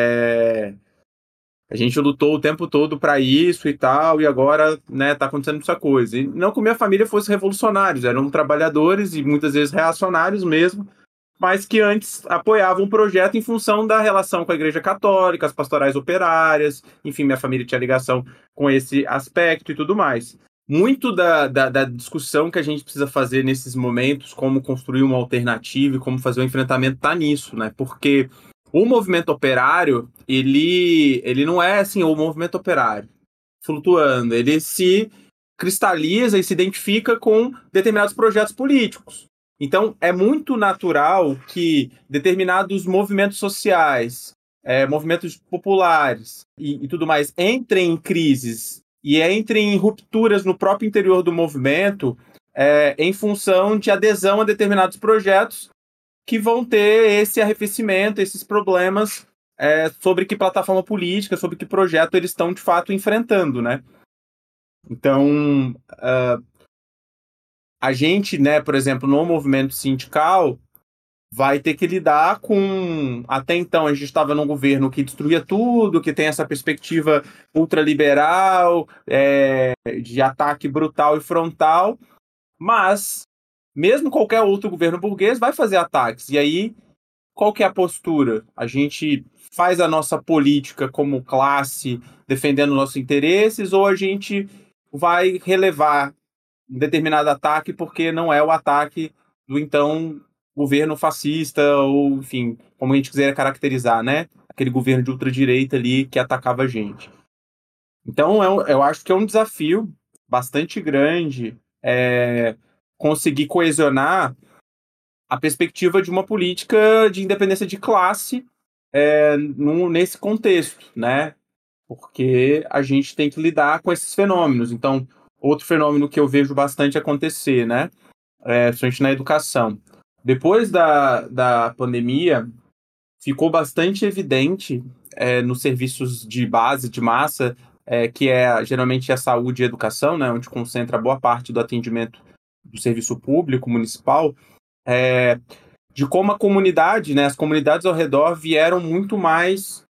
a gente lutou o tempo todo para isso e tal, e agora, né, tá acontecendo essa coisa. E não que minha família fosse revolucionários, eram trabalhadores e muitas vezes reacionários mesmo, mas que antes apoiavam o projeto em função da relação com a Igreja Católica, as pastorais operárias, enfim, minha família tinha ligação com esse aspecto e tudo mais. Muito da discussão que a gente precisa fazer nesses momentos, como construir uma alternativa e como fazer um enfrentamento, tá nisso, né? Porque o movimento operário, ele não é assim, o movimento operário flutuando, ele se cristaliza e se identifica com determinados projetos políticos. Então, é muito natural que determinados movimentos sociais, movimentos populares e tudo mais entrem em crises e entrem em rupturas no próprio interior do movimento em função de adesão a determinados projetos que vão ter esse arrefecimento, esses problemas sobre que plataforma política, sobre que projeto eles estão, de fato, enfrentando, né? Então, a gente, né, por exemplo, no movimento sindical, vai ter que lidar com... Até então, a gente estava num governo que destruía tudo, que tem essa perspectiva ultraliberal, de ataque brutal e frontal, mas... mesmo qualquer outro governo burguês vai fazer ataques. E aí qual que é a postura? A gente faz a nossa política como classe, defendendo nossos interesses, ou a gente vai relevar um determinado ataque porque não é o ataque do então governo fascista, ou enfim, como a gente quiser caracterizar, né? Aquele governo de ultradireita ali que atacava a gente. Então, eu acho que é um desafio bastante grande conseguir coesionar a perspectiva de uma política de independência de classe nesse contexto, né? Porque a gente tem que lidar com esses fenômenos. Então, outro fenômeno que eu vejo bastante acontecer, né? Principalmente na educação. Depois da pandemia, ficou bastante evidente nos serviços de base, de massa, que geralmente a saúde e a educação, né? Onde concentra boa parte do atendimento do serviço público municipal, de como a comunidade, né, as comunidades ao redor vieram muito mais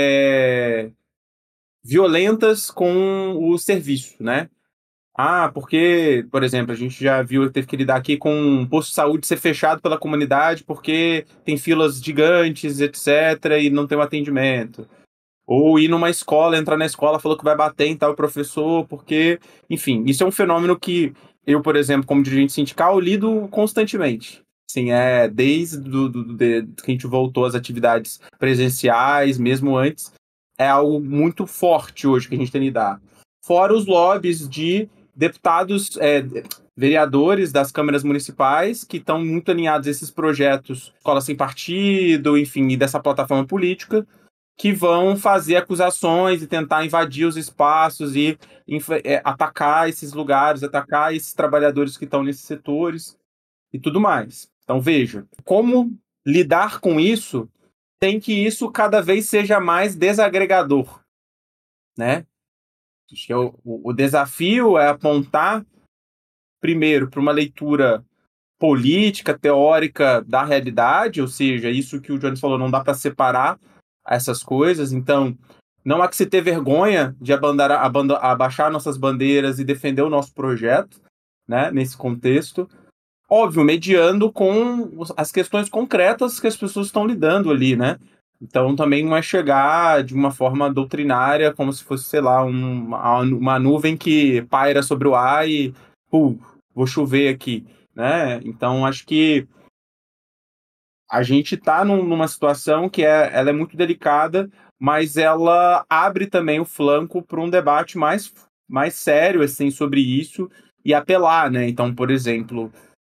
violentas com o serviço, né? Porque, por exemplo, a gente já viu, teve que lidar aqui com um posto de saúde ser fechado pela comunidade porque tem filas gigantes, etc., e não tem um atendimento. Ou ir numa escola, entrar na escola, falou que vai bater em tal professor, porque, enfim, isso é um fenômeno que eu, por exemplo, como dirigente sindical, lido constantemente. Sim, desde que a gente voltou às atividades presenciais, mesmo antes, é algo muito forte hoje que a gente tem que lidar. Fora os lobbies de deputados, vereadores das câmaras municipais que estão muito alinhados a esses projetos, escola sem partido, enfim, e dessa plataforma política, que vão fazer acusações e tentar invadir os espaços e atacar esses lugares, atacar esses trabalhadores que estão nesses setores e tudo mais. Então, veja, como lidar com isso tem que isso cada vez seja mais desagregador, né? Acho que o desafio é apontar, primeiro, para uma leitura política, teórica da realidade, ou seja, isso que o Jones falou, não dá para separar essas coisas. Então, não há que se ter vergonha de abaixar nossas bandeiras e defender o nosso projeto, né, nesse contexto. Óbvio, mediando com as questões concretas que as pessoas estão lidando ali, né? Então, também não é chegar de uma forma doutrinária, como se fosse, sei lá, uma nuvem que paira sobre o ar e, vou chover aqui, né? Então, acho que a gente está numa situação que ela é muito delicada, mas ela abre também o flanco para um debate mais sério, assim, sobre isso e apelar, né? Então, por exemplo,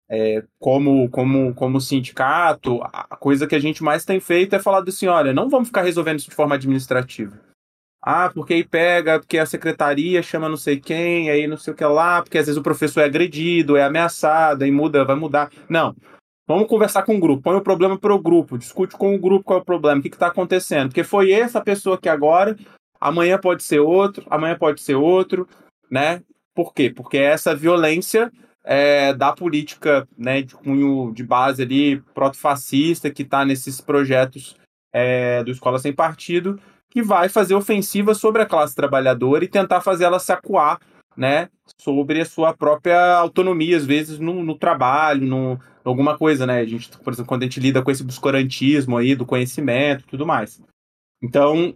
como sindicato, a coisa que a gente mais tem feito é falar assim, olha, não vamos ficar resolvendo isso de forma administrativa. Porque aí pega, porque a secretaria chama não sei quem, aí não sei o que lá, porque às vezes o professor é agredido, é ameaçado, aí vai mudar. Não. Vamos conversar com o grupo, põe o problema para o grupo, discute com o grupo qual é o problema, o que está acontecendo. Porque foi essa pessoa que agora, amanhã pode ser outro, né? Por quê? Porque essa violência da política, né, de cunho de base ali, proto-fascista, que está nesses projetos do Escola Sem Partido, que vai fazer ofensiva sobre a classe trabalhadora e tentar fazer ela se acuar, né, sobre a sua própria autonomia, às vezes no trabalho, alguma coisa, né? A gente, por exemplo, quando a gente lida com esse obscurantismo aí do conhecimento e tudo mais. Então,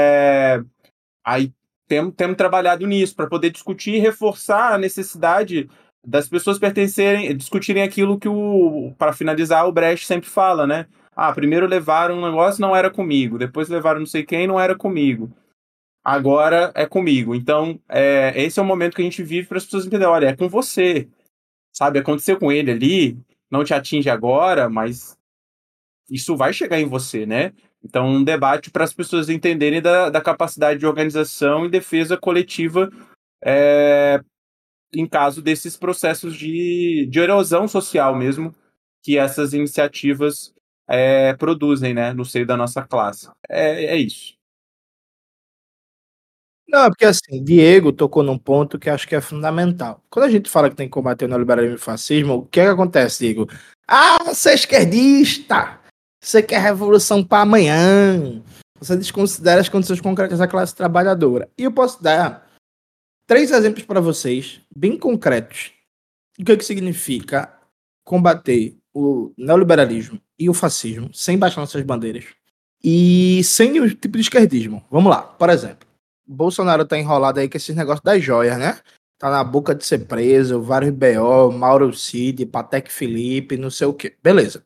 aí temos trabalhado nisso para poder discutir e reforçar a necessidade das pessoas discutirem aquilo que para finalizar, o Brecht sempre fala, né? Primeiro levaram um negócio, não era comigo. Depois levaram não sei quem, não era comigo. Agora é comigo. Então, esse é o momento que a gente vive para as pessoas entenderem, olha, é com você. Sabe, aconteceu com ele ali, não te atinge agora, mas isso vai chegar em você, né? Então, um debate para as pessoas entenderem da capacidade de organização e defesa coletiva em caso desses processos de erosão social mesmo que essas iniciativas produzem, né, no seio da nossa classe. É isso. Não, porque assim, Diego tocou num ponto que acho que é fundamental. Quando a gente fala que tem que combater o neoliberalismo e o fascismo, o que é que acontece, Diego? Você é esquerdista! Você quer revolução para amanhã! Você desconsidera as condições concretas da classe trabalhadora. E eu posso dar 3 exemplos para vocês, bem concretos. O que significa combater o neoliberalismo e o fascismo sem baixar nossas bandeiras e sem nenhum tipo de esquerdismo. Vamos lá, por exemplo, Bolsonaro tá enrolado aí com esses negócios das joias, né? Tá na boca de ser preso, vários BO, Mauro Cid, Patek Felipe, não sei o quê. Beleza.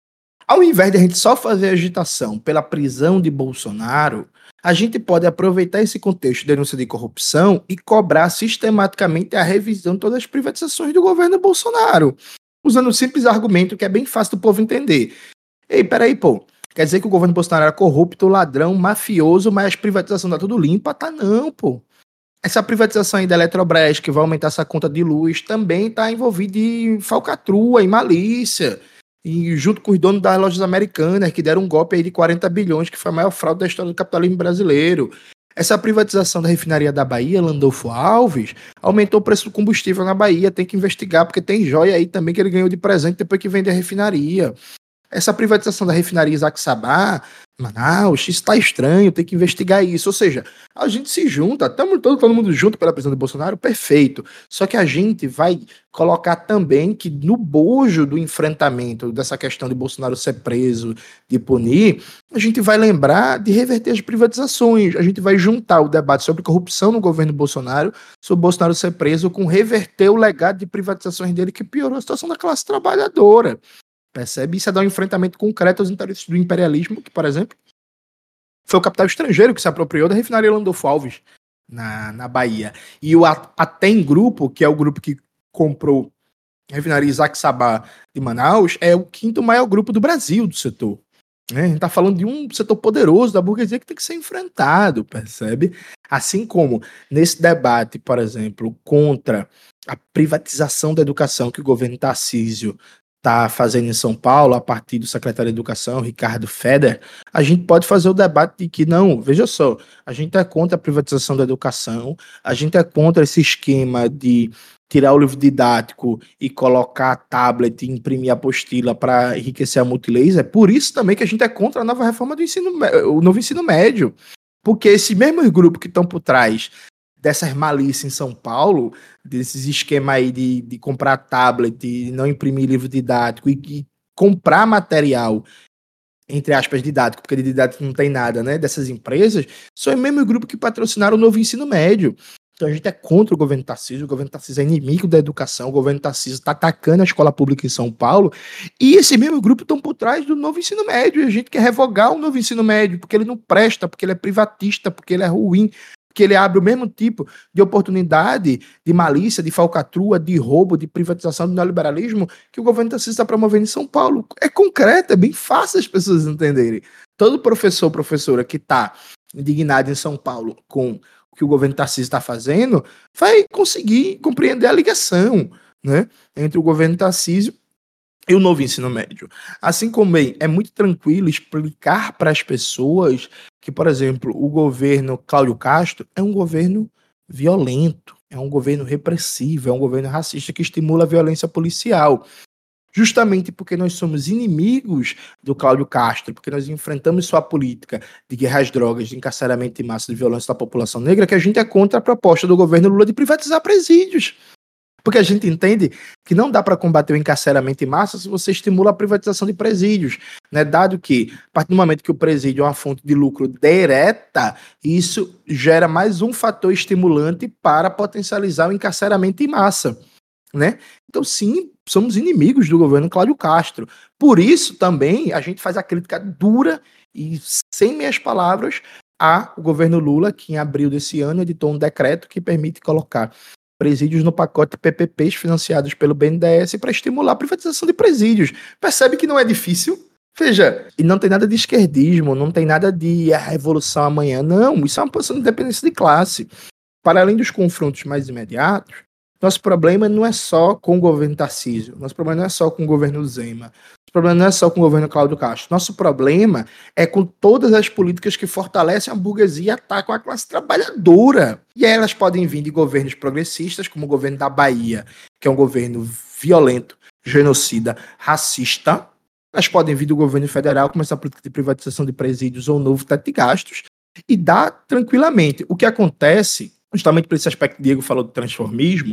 Ao invés de a gente só fazer agitação pela prisão de Bolsonaro, a gente pode aproveitar esse contexto de denúncia de corrupção e cobrar sistematicamente a revisão de todas as privatizações do governo Bolsonaro, usando um simples argumento que é bem fácil do povo entender. Ei, peraí, pô. Quer dizer que o governo Bolsonaro era corrupto, ladrão, mafioso, mas as privatizações tá tudo limpa? Tá não, pô. Essa privatização aí da Eletrobras, que vai aumentar essa conta de luz, também tá envolvida em falcatrua, em malícia. E junto com os donos das lojas americanas, que deram um golpe aí de 40 bilhões, que foi a maior fraude da história do capitalismo brasileiro. Essa privatização da refinaria da Bahia, Landolfo Alves, aumentou o preço do combustível na Bahia, tem que investigar, porque tem joia aí também que ele ganhou de presente depois que vende a refinaria. Essa privatização da refinaria Isaac Sabá, Manaus, isso tá estranho, tem que investigar isso. Ou seja, a gente se junta, estamos todo mundo junto pela prisão de Bolsonaro, perfeito. Só que a gente vai colocar também que no bojo do enfrentamento dessa questão de Bolsonaro ser preso, de punir, a gente vai lembrar de reverter as privatizações. A gente vai juntar o debate sobre corrupção no governo Bolsonaro, sobre Bolsonaro ser preso, com reverter o legado de privatizações dele que piorou a situação da classe trabalhadora. Percebe? Isso é dar um enfrentamento concreto aos interesses do imperialismo, que, por exemplo, foi o capital estrangeiro que se apropriou da refinaria Landolfo Alves na Bahia. E o Atem Grupo, que é o grupo que comprou a refinaria Isaac Sabá de Manaus, é o quinto maior grupo do Brasil do setor. A gente está falando de um setor poderoso da burguesia que tem que ser enfrentado, percebe? Assim como nesse debate, por exemplo, contra a privatização da educação que o governo Tarcísio está fazendo em São Paulo, a partir do secretário de Educação, Ricardo Feder, a gente pode fazer o debate de que, não, veja só, a gente é contra a privatização da educação, a gente é contra esse esquema de tirar o livro didático e colocar tablet e imprimir apostila para enriquecer a multilaser. É por isso também que a gente é contra a nova reforma do o novo ensino médio, porque esses mesmos grupos que estão por trás dessas malícias em São Paulo, desses esquemas aí de comprar tablet, de não imprimir livro didático e comprar material, entre aspas, didático, porque de didático não tem nada, né, dessas empresas, são o mesmo grupo que patrocinaram o novo ensino médio. Então a gente é contra o governo Tarcísio é inimigo da educação, o governo Tarcísio está atacando a escola pública em São Paulo, e esse mesmo grupo estão por trás do novo ensino médio, e a gente quer revogar o novo ensino médio, porque ele não presta, porque ele é privatista, porque ele é ruim, que ele abre o mesmo tipo de oportunidade, de malícia, de falcatrua, de roubo, de privatização do neoliberalismo que o governo Tarcísio está promovendo em São Paulo. É concreto, é bem fácil as pessoas entenderem. Todo professor ou professora que está indignado em São Paulo com o que o governo Tarcísio está fazendo vai conseguir compreender a ligação, né, entre o governo Tarcísio e o novo ensino médio. Assim como é muito tranquilo explicar para as pessoas que, por exemplo, o governo Cláudio Castro é um governo violento, é um governo repressivo, é um governo racista que estimula a violência policial. Justamente porque nós somos inimigos do Cláudio Castro, porque nós enfrentamos sua política de guerra às drogas, de encarceramento em massa, de violência da população negra, que a gente é contra a proposta do governo Lula de privatizar presídios. Porque a gente entende que não dá para combater o encarceramento em massa se você estimula a privatização de presídios, né? Dado que, a partir do momento que o presídio é uma fonte de lucro direta, isso gera mais um fator estimulante para potencializar o encarceramento em massa, né? Então, sim, somos inimigos do governo Cláudio Castro. Por isso, também, a gente faz a crítica dura e sem meias palavras ao governo Lula, que em abril desse ano editou um decreto que permite colocar presídios no pacote PPPs financiados pelo BNDES para estimular a privatização de presídios. Percebe que não é difícil? Veja, e não tem nada de esquerdismo, não tem nada de a revolução amanhã, não. Isso é uma posição de independência de classe. Para além dos confrontos mais imediatos, nosso problema não é só com o governo Tarcísio, nosso problema não é só com o governo Zema, nosso problema não é só com o governo Cláudio Castro, nosso problema é com todas as políticas que fortalecem a burguesia e atacam a classe trabalhadora. E aí elas podem vir de governos progressistas, como o governo da Bahia, que é um governo violento, genocida, racista. Elas podem vir do governo federal, como essa política de privatização de presídios ou novo teto de gastos, e dá tranquilamente. O que acontece, justamente por esse aspecto que o Diego falou do transformismo,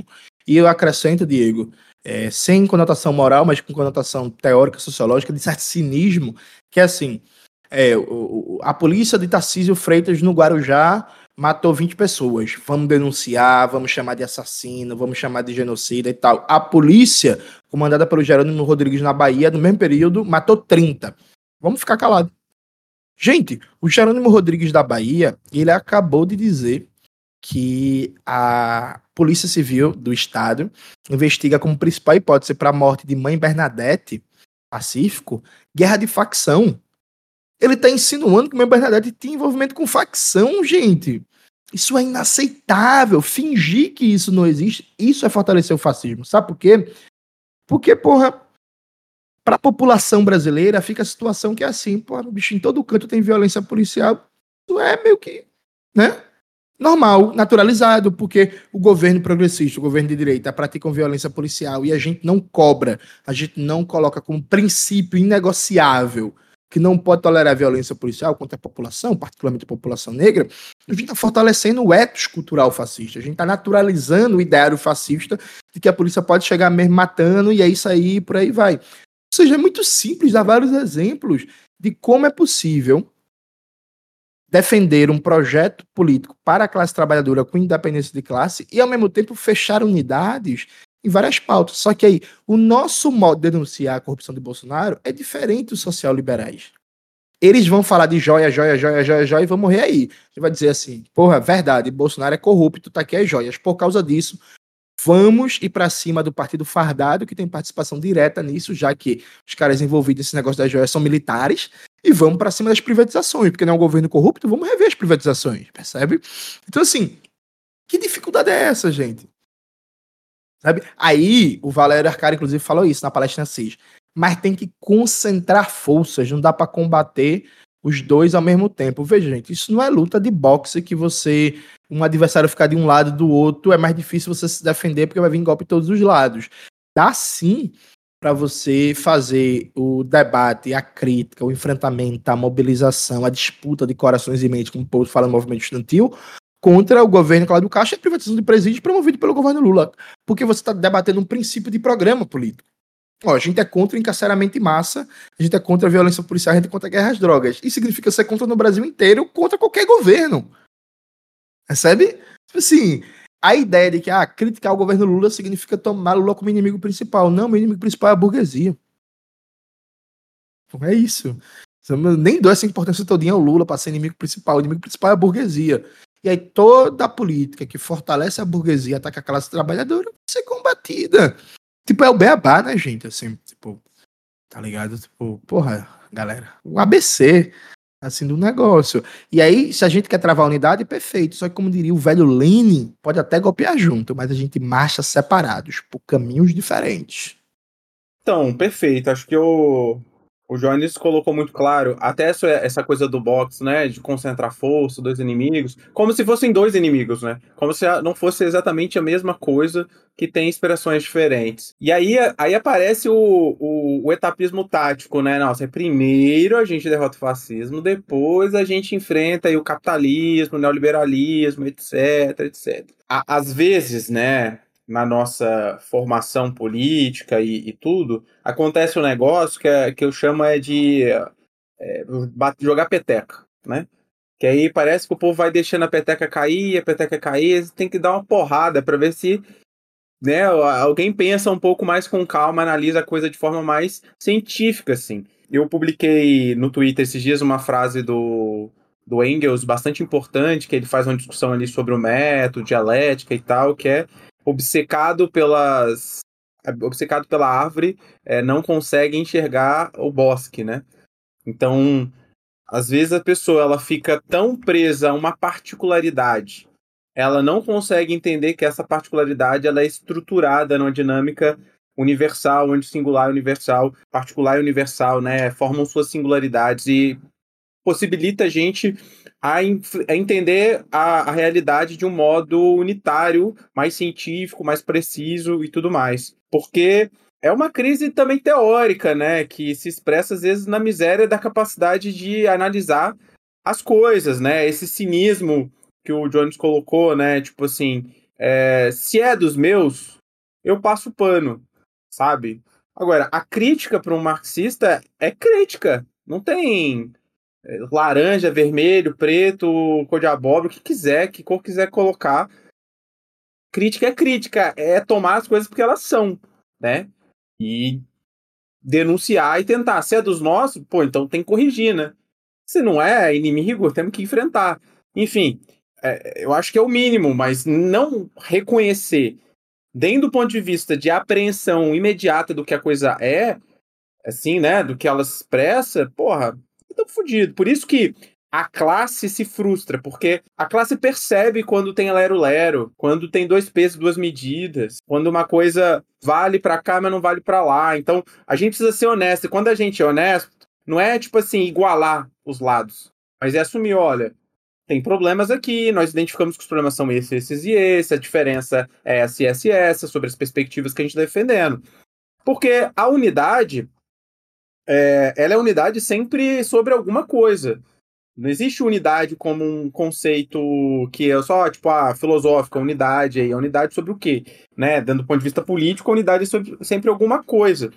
E eu acrescento, Diego, sem conotação moral, mas com conotação teórica, sociológica, de certo cinismo, que é assim, a polícia de Tarcísio Freitas no Guarujá matou 20 pessoas. Vamos denunciar, vamos chamar de assassino, vamos chamar de genocida e tal. A polícia, comandada pelo Jerônimo Rodrigues na Bahia, no mesmo período, matou 30. Vamos ficar calados. Gente, o Jerônimo Rodrigues da Bahia, ele acabou de dizer que a Polícia Civil do Estado investiga como principal hipótese para a morte de Mãe Bernadette, Pacífico, guerra de facção. Ele está insinuando que Mãe Bernadette tinha envolvimento com facção, gente. Isso é inaceitável. Fingir que isso não existe, isso é fortalecer o fascismo. Sabe por quê? Porque, porra, para a população brasileira fica a situação que é assim, porra, bicho, em todo canto tem violência policial. Isso é meio que, né? Normal, naturalizado, porque o governo progressista, o governo de direita praticam violência policial e a gente não cobra, a gente não coloca como princípio inegociável que não pode tolerar violência policial contra a população, particularmente a população negra. A gente está fortalecendo o ethos cultural fascista, a gente está naturalizando o ideário fascista de que a polícia pode chegar mesmo matando e é isso aí, por aí vai. Ou seja, é muito simples, dá vários exemplos de como é possível defender um projeto político para a classe trabalhadora com independência de classe e, ao mesmo tempo, fechar unidades em várias pautas. Só que aí, o nosso modo de denunciar a corrupção de Bolsonaro é diferente dos social-liberais. Eles vão falar de joia, joia, joia, joia, joia e vão morrer aí. Você vai dizer assim, porra, verdade, Bolsonaro é corrupto, tá aqui as joias. Por causa disso, vamos ir para cima do partido fardado, que tem participação direta nisso, já que os caras envolvidos nesse negócio das joias são militares, e vamos para cima das privatizações, porque não é um governo corrupto, vamos rever as privatizações, percebe? Então, assim, que dificuldade é essa, gente? Sabe? Aí, o Valério Arcari, inclusive, falou isso na palestra CIS. Mas tem que concentrar forças, não dá para combater os dois ao mesmo tempo. Veja, gente, isso não é luta de boxe que um adversário ficar de um lado do outro, é mais difícil você se defender porque vai vir golpe de todos os lados. Dá sim para você fazer o debate, a crítica, o enfrentamento, a mobilização, a disputa de corações e mentes, como o povo fala no movimento estudantil, contra o governo Cláudio Castro e a privatização de presídios promovido pelo governo Lula. Porque você está debatendo um princípio de programa político. Ó, a gente é contra o encarceramento em massa, a gente é contra a violência policial, a gente é contra a guerra às drogas. Isso significa ser contra no Brasil inteiro, contra qualquer governo. Percebe? Tipo assim, a ideia de que criticar o governo Lula significa tomar Lula como inimigo principal. Não, meu inimigo principal é a burguesia. Não é isso. Eu nem dou essa importância todinha ao Lula para ser inimigo principal. O inimigo principal é a burguesia. E aí toda a política que fortalece a burguesia, ataca a classe trabalhadora, vai ser combatida. Tipo, é o beabá, né, gente? Assim, tipo, tá ligado? Tipo, porra, galera, o ABC, assim, do negócio. E aí, se a gente quer travar a unidade, perfeito. Só que, como diria o velho Lenin, pode até golpear junto, mas a gente marcha separados, por caminhos diferentes. Então, perfeito. Acho que o Jones colocou muito claro, até essa coisa do boxe, né, de concentrar força, dois inimigos, como se fossem dois inimigos, né, como se não fosse exatamente a mesma coisa, que tem inspirações diferentes. E aí aparece o etapismo tático, né, nossa, primeiro a gente derrota o fascismo, depois a gente enfrenta aí o capitalismo, o neoliberalismo, etc, etc. Às vezes, né, na nossa formação política e tudo, acontece um negócio que eu chamo de jogar peteca, né? Que aí parece que o povo vai deixando a peteca cair, tem que dar uma porrada para ver se, né, alguém pensa um pouco mais com calma, analisa a coisa de forma mais científica, assim. Eu publiquei no Twitter esses dias uma frase do Engels bastante importante, que ele faz uma discussão ali sobre o método, dialética e tal, que é obcecado pela árvore, não consegue enxergar o bosque, né? Então, às vezes a pessoa ela fica tão presa a uma particularidade, ela não consegue entender que essa particularidade ela é estruturada numa dinâmica universal, onde singular e universal, particular e universal, né, formam suas singularidades e possibilita a gente a entender a realidade de um modo unitário, mais científico, mais preciso e tudo mais. Porque é uma crise também teórica, né, que se expressa às vezes na miséria da capacidade de analisar as coisas, né, esse cinismo que o Jones colocou, né, tipo assim, se é dos meus, eu passo pano, sabe? Agora, a crítica para um marxista é crítica. Não tem laranja, vermelho, preto, cor de abóbora, o que quiser, que cor quiser colocar. Crítica, é tomar as coisas porque elas são, né? E denunciar e tentar. Se é dos nossos, pô, então tem que corrigir, né? Se não é inimigo, temos que enfrentar. Enfim, eu acho que é o mínimo, mas não reconhecer, dentro do ponto de vista de apreensão imediata do que a coisa é, assim, né, do que ela se expressa, porra, tô fudido. Por isso que a classe se frustra, porque a classe percebe quando tem lero-lero, quando tem dois pesos, duas medidas, quando uma coisa vale pra cá, mas não vale pra lá. Então, a gente precisa ser honesto. E quando a gente é honesto, não é, tipo assim, igualar os lados, mas é assumir, olha, tem problemas aqui, nós identificamos que os problemas são esses e esses, a diferença é essa e essa, sobre as perspectivas que a gente está defendendo. Porque a unidade, ela é unidade sempre sobre alguma coisa. Não existe unidade como um conceito que é só, tipo, filosófica, unidade aí. A unidade sobre o quê? Né? Dando do ponto de vista político, a unidade é sobre sempre alguma coisa.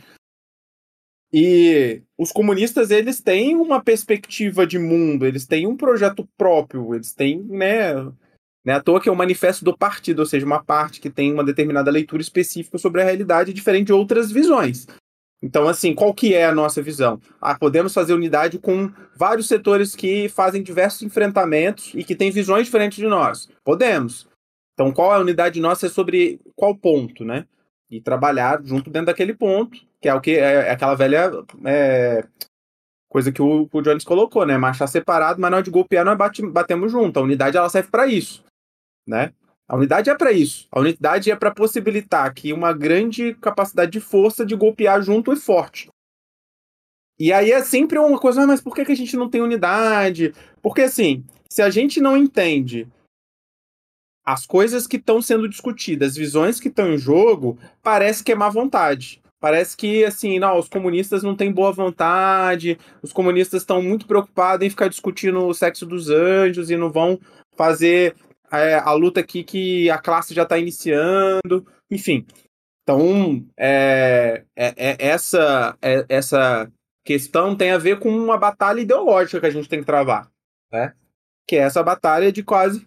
E os comunistas, eles têm uma perspectiva de mundo, eles têm um projeto próprio, eles têm, né, à toa que é o manifesto do partido, ou seja, uma parte que tem uma determinada leitura específica sobre a realidade diferente de outras visões. Então, assim, qual que é a nossa visão? Podemos fazer unidade com vários setores que fazem diversos enfrentamentos e que têm visões diferentes de nós. Podemos. Então, qual é a unidade nossa é sobre qual ponto, né? E trabalhar junto dentro daquele ponto, que é o que é aquela velha coisa que o Jones colocou, né? Marchar separado, mas na hora de golpear nós batemos junto. A unidade ela serve para isso, né? A unidade é para isso. A unidade é para possibilitar que uma grande capacidade de força de golpear junto e forte. E aí é sempre uma coisa, mas por que a gente não tem unidade? Porque assim, se a gente não entende as coisas que estão sendo discutidas, as visões que estão em jogo, parece que é má vontade. Parece que, assim, não, os comunistas não têm boa vontade, os comunistas estão muito preocupados em ficar discutindo o sexo dos anjos e não vão fazer a luta aqui que a classe já está iniciando, enfim. Então, essa questão tem a ver com uma batalha ideológica que a gente tem que travar, né? Que é essa batalha de quase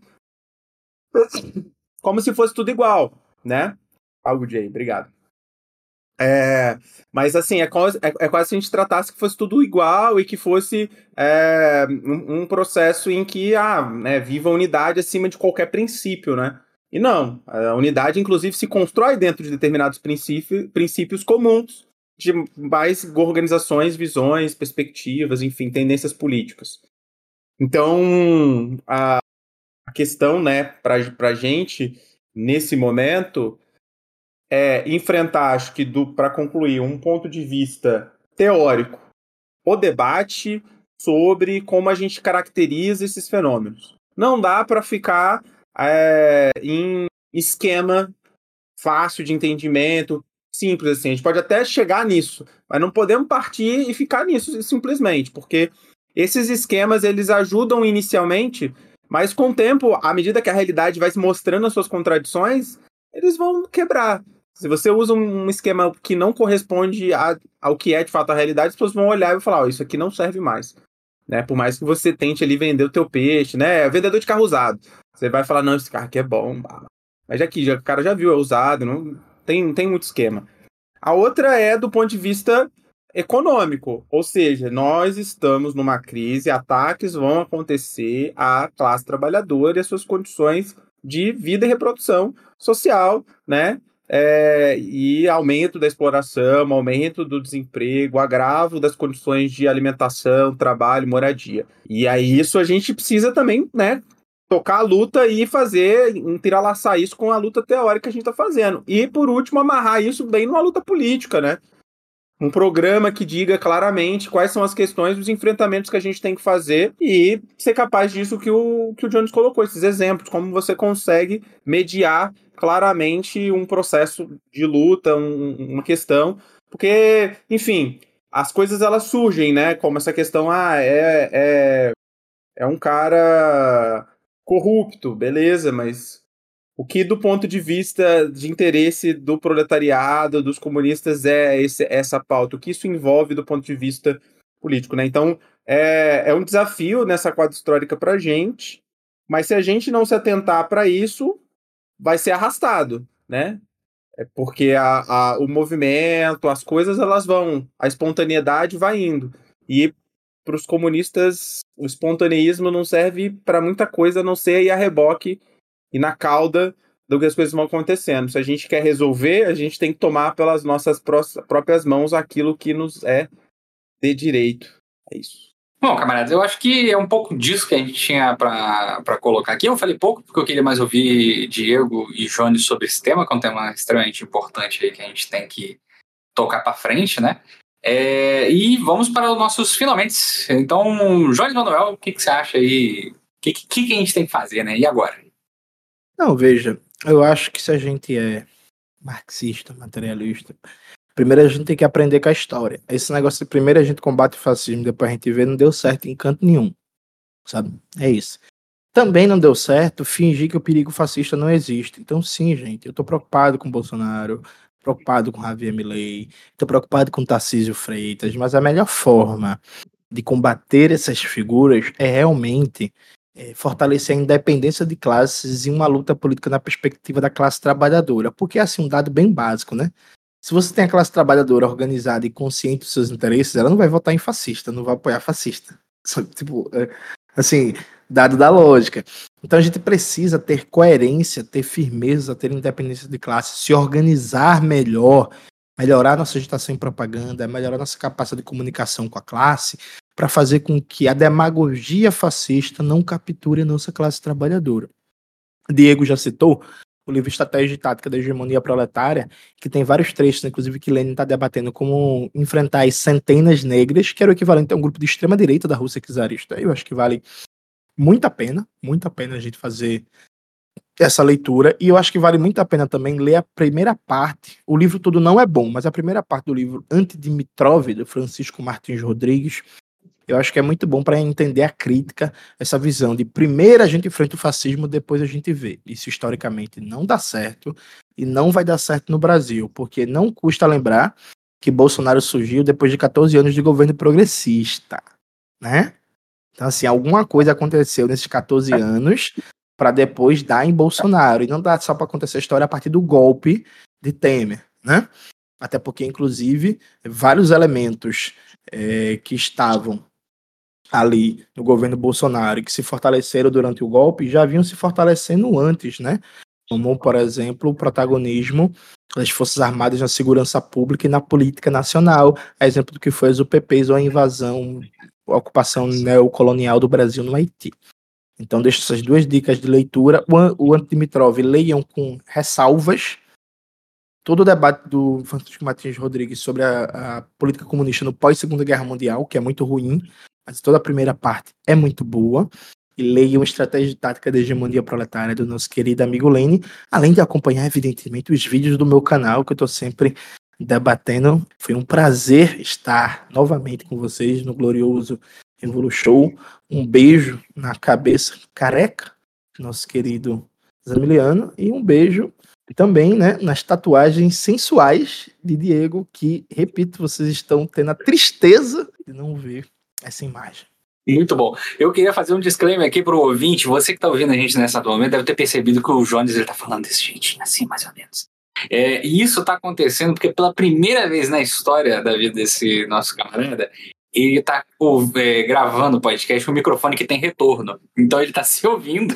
como se fosse tudo igual, né? Algo, Jay, obrigado. Mas assim, é quase se a gente tratasse que fosse tudo igual e que fosse um processo em que né, viva a unidade acima de qualquer princípio, né? E não, a unidade, inclusive, se constrói dentro de determinados princípios comuns de mais organizações, visões, perspectivas, enfim, tendências políticas. Então, a questão, né, para a gente, nesse momento, é enfrentar, acho que, para concluir, um ponto de vista teórico, o debate sobre como a gente caracteriza esses fenômenos. Não dá para ficar em esquema fácil de entendimento, simples assim. A gente pode até chegar nisso, mas não podemos partir e ficar nisso simplesmente, porque esses esquemas eles ajudam inicialmente, mas com o tempo, à medida que a realidade vai se mostrando as suas contradições, eles vão quebrar. Se você usa um esquema que não corresponde ao que é de fato a realidade, as pessoas vão olhar e falar, isso aqui não serve mais. Né? Por mais que você tente ali vender o teu peixe, né? É vendedor de carro usado. Você vai falar, não, esse carro aqui é bom. Mas o cara já viu, é usado, não tem muito esquema. A outra é do ponto de vista econômico, ou seja, nós estamos numa crise, ataques vão acontecer à classe trabalhadora e às suas condições de vida e reprodução social, né? E aumento da exploração, aumento do desemprego, agravo das condições de alimentação, trabalho, moradia. E aí isso a gente precisa também, né, tocar a luta e entrelaçar isso com a luta teórica que a gente está fazendo. E, por último, amarrar isso bem numa luta política, né? Um programa que diga claramente quais são as questões, os enfrentamentos que a gente tem que fazer e ser capaz disso que o Jones colocou, esses exemplos, como você consegue mediar claramente um processo de luta, uma questão, porque, enfim, as coisas elas surgem, né? Como essa questão, é um cara corrupto, beleza, mas O que, do ponto de vista de interesse do proletariado, dos comunistas, é essa pauta? O que isso envolve do ponto de vista político, né? Então, é um desafio nessa quadra histórica para a gente, mas se a gente não se atentar para isso, vai ser arrastado, né? Porque o movimento, as coisas, elas vão, a espontaneidade vai indo. E para os comunistas, o espontaneísmo não serve para muita coisa, a não ser ir a reboque e na cauda do que as coisas vão acontecendo. Se a gente quer resolver, a gente tem que tomar pelas nossas próprias mãos aquilo que nos é de direito. É isso. Bom, camaradas, eu acho que é um pouco disso que a gente tinha para colocar aqui. Eu falei pouco porque eu queria mais ouvir Diego e Jones sobre esse tema, que é um tema extremamente importante aí que a gente tem que tocar para frente, né? E vamos para os nossos finalmente. Então, Jones Manuel, o que você acha aí? O que a gente tem que fazer, né? E agora? Não, veja, eu acho que se a gente é marxista, materialista, primeiro a gente tem que aprender com a história. Esse negócio de primeiro a gente combate o fascismo, depois a gente vê, não deu certo em canto nenhum, sabe? É isso. Também não deu certo fingir que o perigo fascista não existe. Então, sim, gente, eu tô preocupado com o Bolsonaro, preocupado com Javier Milei, tô preocupado com Tarcísio Freitas, mas a melhor forma de combater essas figuras é realmente fortalecer a independência de classes e uma luta política na perspectiva da classe trabalhadora. Porque é assim, um dado bem básico, né? Se você tem a classe trabalhadora organizada e consciente dos seus interesses, ela não vai votar em fascista, não vai apoiar fascista. Tipo, assim, dado da lógica. Então a gente precisa ter coerência, ter firmeza, ter independência de classe, se organizar melhor, melhorar nossa agitação em propaganda, melhorar nossa capacidade de comunicação com a classe, para fazer com que a demagogia fascista não capture a nossa classe trabalhadora. Diego já citou o livro Estratégia e Tática da Hegemonia Proletária, que tem vários trechos, inclusive que Lenin está debatendo como enfrentar as centenas negras, que era o equivalente a um grupo de extrema-direita da Rússia czarista. Eu acho que vale muito a pena a gente fazer essa leitura, e eu acho que vale muito a pena também ler a primeira parte. O livro todo não é bom, mas a primeira parte do livro Antidimitrov, do Francisco Martins Rodrigues, eu acho que é muito bom para entender a crítica, essa visão de primeiro a gente enfrenta o fascismo, depois a gente vê. Isso historicamente não dá certo e não vai dar certo no Brasil, porque não custa lembrar que Bolsonaro surgiu depois de 14 anos de governo progressista, né? Então, assim, alguma coisa aconteceu nesses 14 anos para depois dar em Bolsonaro. E não dá só para acontecer a história a partir do golpe de Temer, né? Até porque, inclusive, vários elementos que estavam ali no governo Bolsonaro e que se fortaleceram durante o golpe já vinham se fortalecendo antes, né? Como, por exemplo, o protagonismo das Forças Armadas na segurança pública e na política nacional, a exemplo do que foi as UPPs ou a invasão, a ocupação neocolonial do Brasil no Haiti. Então, deixo essas duas dicas de leitura. O Antidimitrov, leiam com ressalvas. Todo o debate do Francisco Martins Rodrigues sobre a política comunista no pós-Segunda Guerra Mundial, que é muito ruim, mas toda a primeira parte é muito boa. E leiam Estratégia e Tática da Hegemonia Proletária do nosso querido amigo Lene, além de acompanhar, evidentemente, os vídeos do meu canal, que eu estou sempre debatendo. Foi um prazer estar novamente com vocês no glorioso Revolu Show. Um beijo na cabeça careca do nosso querido Zamiliano e um beijo também, né, nas tatuagens sensuais de Diego, que, repito, vocês estão tendo a tristeza de não ver essa imagem. Muito bom. Eu queria fazer um disclaimer aqui pro ouvinte. Você que tá ouvindo a gente nesse momento deve ter percebido que o Jones ele tá falando desse jeitinho, assim, mais ou menos. E isso tá acontecendo porque pela primeira vez na história da vida desse nosso camarada, ele tá gravando o podcast com um microfone que tem retorno. Então ele tá se ouvindo.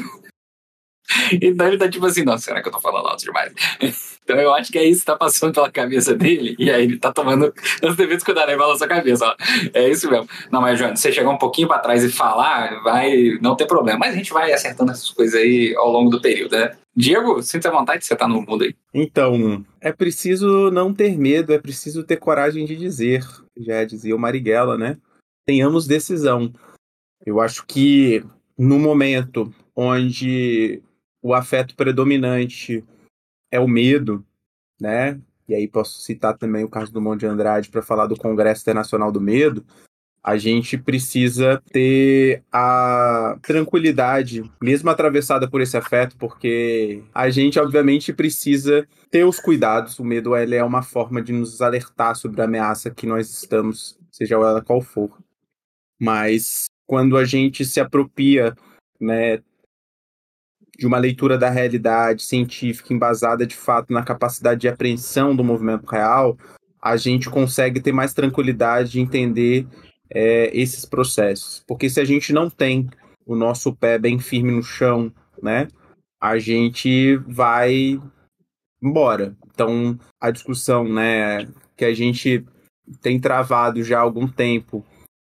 Então ele tá tipo assim, nossa, será que eu tô falando alto demais? Então eu acho que é isso que tá passando pela cabeça dele, e aí ele tá tomando os devidos cuidados na sua cabeça, ó. É isso mesmo. Não, mas João, se você chegar um pouquinho pra trás e falar, vai não ter problema. Mas a gente vai acertando essas coisas aí ao longo do período, né? Diego, sinta vontade de você estar no mundo aí. Então, é preciso não ter medo, é preciso ter coragem de dizer. Já dizia o Marighella, né? Tenhamos decisão. Eu acho que no momento onde o afeto predominante é o medo, né? E aí posso citar também o caso do Monte de Andrade para falar do Congresso Internacional do Medo. A gente precisa ter a tranquilidade, mesmo atravessada por esse afeto, porque a gente, obviamente, precisa ter os cuidados. O medo, ele é uma forma de nos alertar sobre a ameaça que nós estamos, seja ela qual for. Mas quando a gente se apropria, né, de uma leitura da realidade científica embasada, de fato, na capacidade de apreensão do movimento real, a gente consegue ter mais tranquilidade de entender esses processos. Porque se a gente não tem o nosso pé bem firme no chão, né, a gente vai embora. Então, a discussão, né, que a gente tem travado já há algum tempo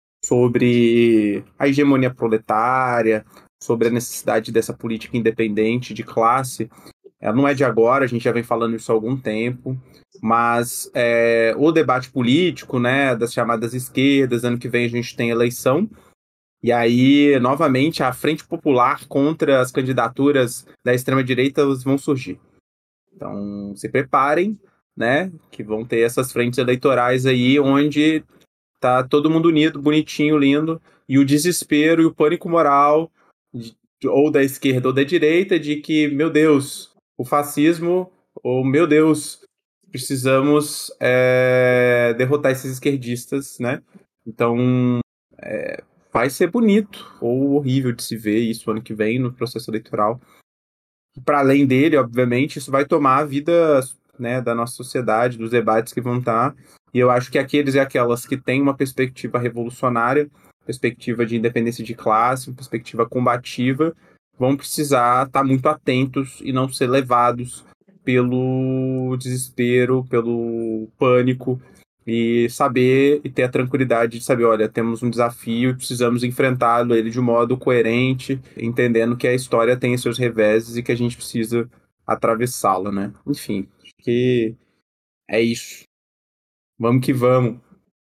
sobre a hegemonia proletária, sobre a necessidade dessa política independente de classe, ela não é de agora, a gente já vem falando isso há algum tempo, mas o debate político, né, das chamadas esquerdas, ano que vem a gente tem eleição, e aí, novamente, a Frente Popular contra as candidaturas da extrema-direita vão surgir. Então, se preparem, né, que vão ter essas frentes eleitorais aí, onde tá todo mundo unido, bonitinho, lindo, e o desespero e o pânico moral, ou da esquerda ou da direita, de que, meu Deus, o fascismo, ou meu Deus, precisamos derrotar esses esquerdistas, né? Então, vai ser bonito ou horrível de se ver isso ano que vem no processo eleitoral. Para além dele, obviamente, isso vai tomar a vida, né, da nossa sociedade, dos debates que vão estar. E eu acho que aqueles e aquelas que têm uma perspectiva revolucionária, perspectiva de independência de classe, uma perspectiva combativa, vão precisar estar muito atentos e não ser levados pelo desespero, pelo pânico, e saber e ter a tranquilidade de saber, olha, temos um desafio e precisamos enfrentá-lo ele de um modo coerente, entendendo que a história tem seus reveses e que a gente precisa atravessá-la, né? Enfim, acho que é isso. Vamos que vamos.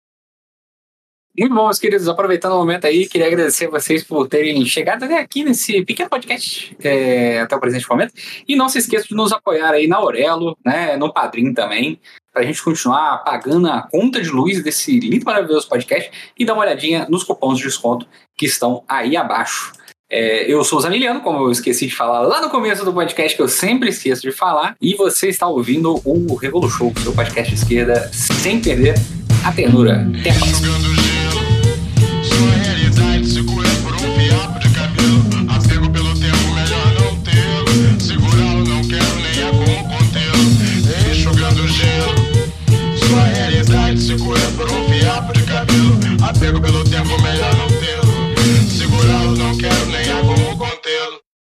Muito bom, meus queridos. Aproveitando o momento aí, queria agradecer a vocês por terem chegado até aqui nesse pequeno podcast até o presente momento. E não se esqueça de nos apoiar aí na Aurelo, né, no Padrim também, para a gente continuar pagando a conta de luz desse lindo e maravilhoso podcast e dar uma olhadinha nos cupons de desconto que estão aí abaixo. Eu sou o Zamiliano, como eu esqueci de falar lá no começo do podcast, que eu sempre esqueço de falar, e você está ouvindo o Revolution, seu podcast de esquerda, sem perder a ternura. Até a próxima.